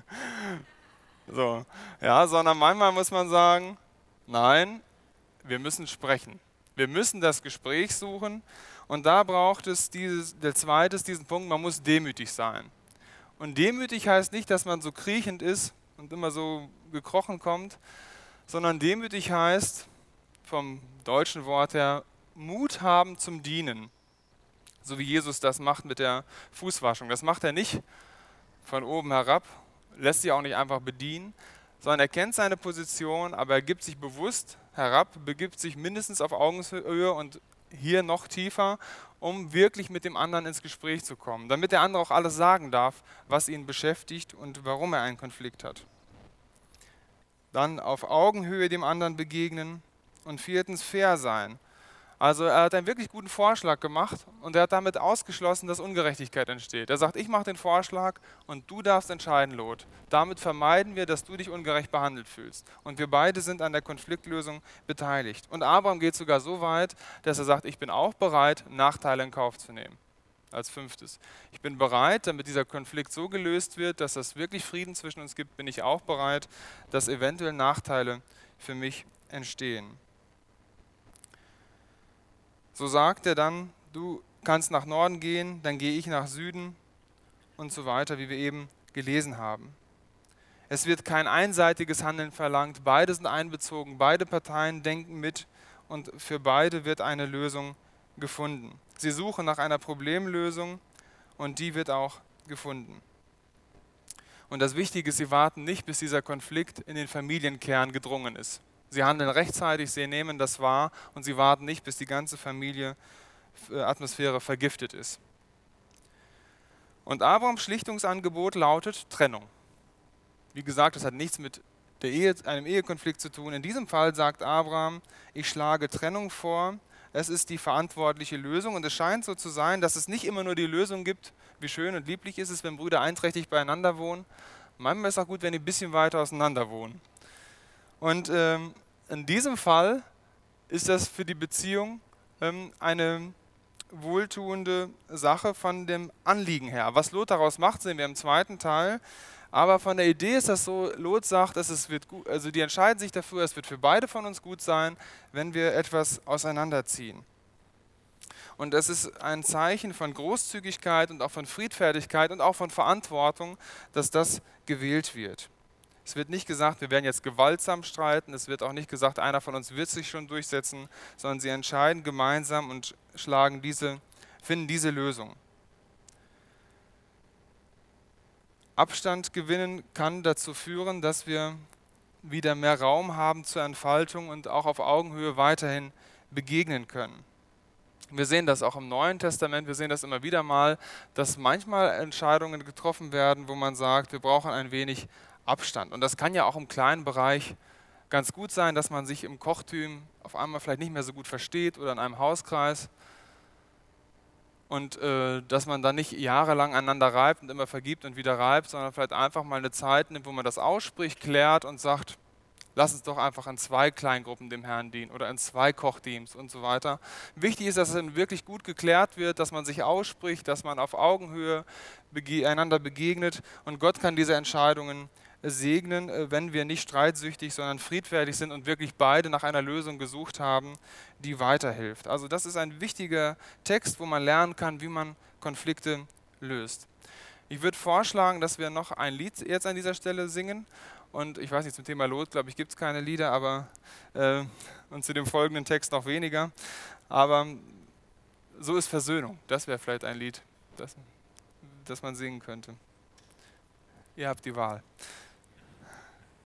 So, ja, sondern manchmal muss man sagen, nein, wir müssen sprechen. Wir müssen das Gespräch suchen und da braucht es diesen Punkt, man muss demütig sein. Und demütig heißt nicht, dass man so kriechend ist und immer so gekrochen kommt, sondern demütig heißt, vom deutschen Wort her, Mut haben zum Dienen. So wie Jesus das macht mit der Fußwaschung. Das macht er nicht von oben herab, lässt sich auch nicht einfach bedienen, sondern er kennt seine Position, aber er gibt sich bewusst herab, begibt sich mindestens auf Augenhöhe und hier noch tiefer, um wirklich mit dem anderen ins Gespräch zu kommen, damit der andere auch alles sagen darf, was ihn beschäftigt und warum er einen Konflikt hat. Dann auf Augenhöhe dem anderen begegnen und viertens fair sein. Also er hat einen wirklich guten Vorschlag gemacht und er hat damit ausgeschlossen, dass Ungerechtigkeit entsteht. Er sagt, ich mache den Vorschlag und du darfst entscheiden, Lot. Damit vermeiden wir, dass du dich ungerecht behandelt fühlst. Und wir beide sind an der Konfliktlösung beteiligt. Und Abraham geht sogar so weit, dass er sagt, ich bin auch bereit, Nachteile in Kauf zu nehmen. Als fünftes. Ich bin bereit, damit dieser Konflikt so gelöst wird, dass es wirklich Frieden zwischen uns gibt, bin ich auch bereit, dass eventuell Nachteile für mich entstehen. So sagt er dann, du kannst nach Norden gehen, dann gehe ich nach Süden und so weiter, wie wir eben gelesen haben. Es wird kein einseitiges Handeln verlangt, beide sind einbezogen, beide Parteien denken mit und für beide wird eine Lösung gefunden. Sie suchen nach einer Problemlösung und die wird auch gefunden. Und das Wichtige ist, sie warten nicht, bis dieser Konflikt in den Familienkern gedrungen ist. Sie handeln rechtzeitig, sie nehmen das wahr und sie warten nicht, bis die ganze Atmosphäre vergiftet ist. Und Abrahams Schlichtungsangebot lautet Trennung. Wie gesagt, das hat nichts mit einem Ehekonflikt zu tun. In diesem Fall sagt Abraham, ich schlage Trennung vor, es ist die verantwortliche Lösung und es scheint so zu sein, dass es nicht immer nur die Lösung gibt, wie schön und lieblich ist es, wenn Brüder einträchtig beieinander wohnen. Manchmal ist es auch gut, wenn die ein bisschen weiter auseinander wohnen. Und in diesem Fall ist das für die Beziehung eine wohltuende Sache von dem Anliegen her. Was Lot daraus macht, sehen wir im zweiten Teil. Aber von der Idee ist das so, Lot sagt, es wird gut, also die entscheiden sich dafür, es wird für beide von uns gut sein, wenn wir etwas auseinanderziehen. Und es ist ein Zeichen von Großzügigkeit und auch von Friedfertigkeit und auch von Verantwortung, dass das gewählt wird. Es wird nicht gesagt, wir werden jetzt gewaltsam streiten, es wird auch nicht gesagt, einer von uns wird sich schon durchsetzen, sondern sie entscheiden gemeinsam und finden diese Lösung. Abstand gewinnen kann dazu führen, dass wir wieder mehr Raum haben zur Entfaltung und auch auf Augenhöhe weiterhin begegnen können. Wir sehen das auch im Neuen Testament, wir sehen das immer wieder mal, dass manchmal Entscheidungen getroffen werden, wo man sagt, wir brauchen ein wenig Abstand. Und das kann ja auch im kleinen Bereich ganz gut sein, dass man sich im Kochteam auf einmal vielleicht nicht mehr so gut versteht oder in einem Hauskreis und dass man dann nicht jahrelang aneinander reibt und immer vergibt und wieder reibt, sondern vielleicht einfach mal eine Zeit nimmt, wo man das ausspricht, klärt und sagt, lass uns doch einfach in 2 Kleingruppen dem Herrn dienen oder in 2 Kochteams und so weiter. Wichtig ist, dass es dann wirklich gut geklärt wird, dass man sich ausspricht, dass man auf Augenhöhe einander begegnet und Gott kann diese Entscheidungen segnen, wenn wir nicht streitsüchtig, sondern friedfertig sind und wirklich beide nach einer Lösung gesucht haben, die weiterhilft. Also das ist ein wichtiger Text, wo man lernen kann, wie man Konflikte löst. Ich würde vorschlagen, dass wir noch ein Lied jetzt an dieser Stelle singen Und ich weiß nicht, zum Thema Lot, glaube ich, gibt es keine Lieder, aber und zu dem folgenden Text noch weniger. Aber so ist Versöhnung. Das wäre vielleicht ein Lied, das man singen könnte. Ihr habt die Wahl.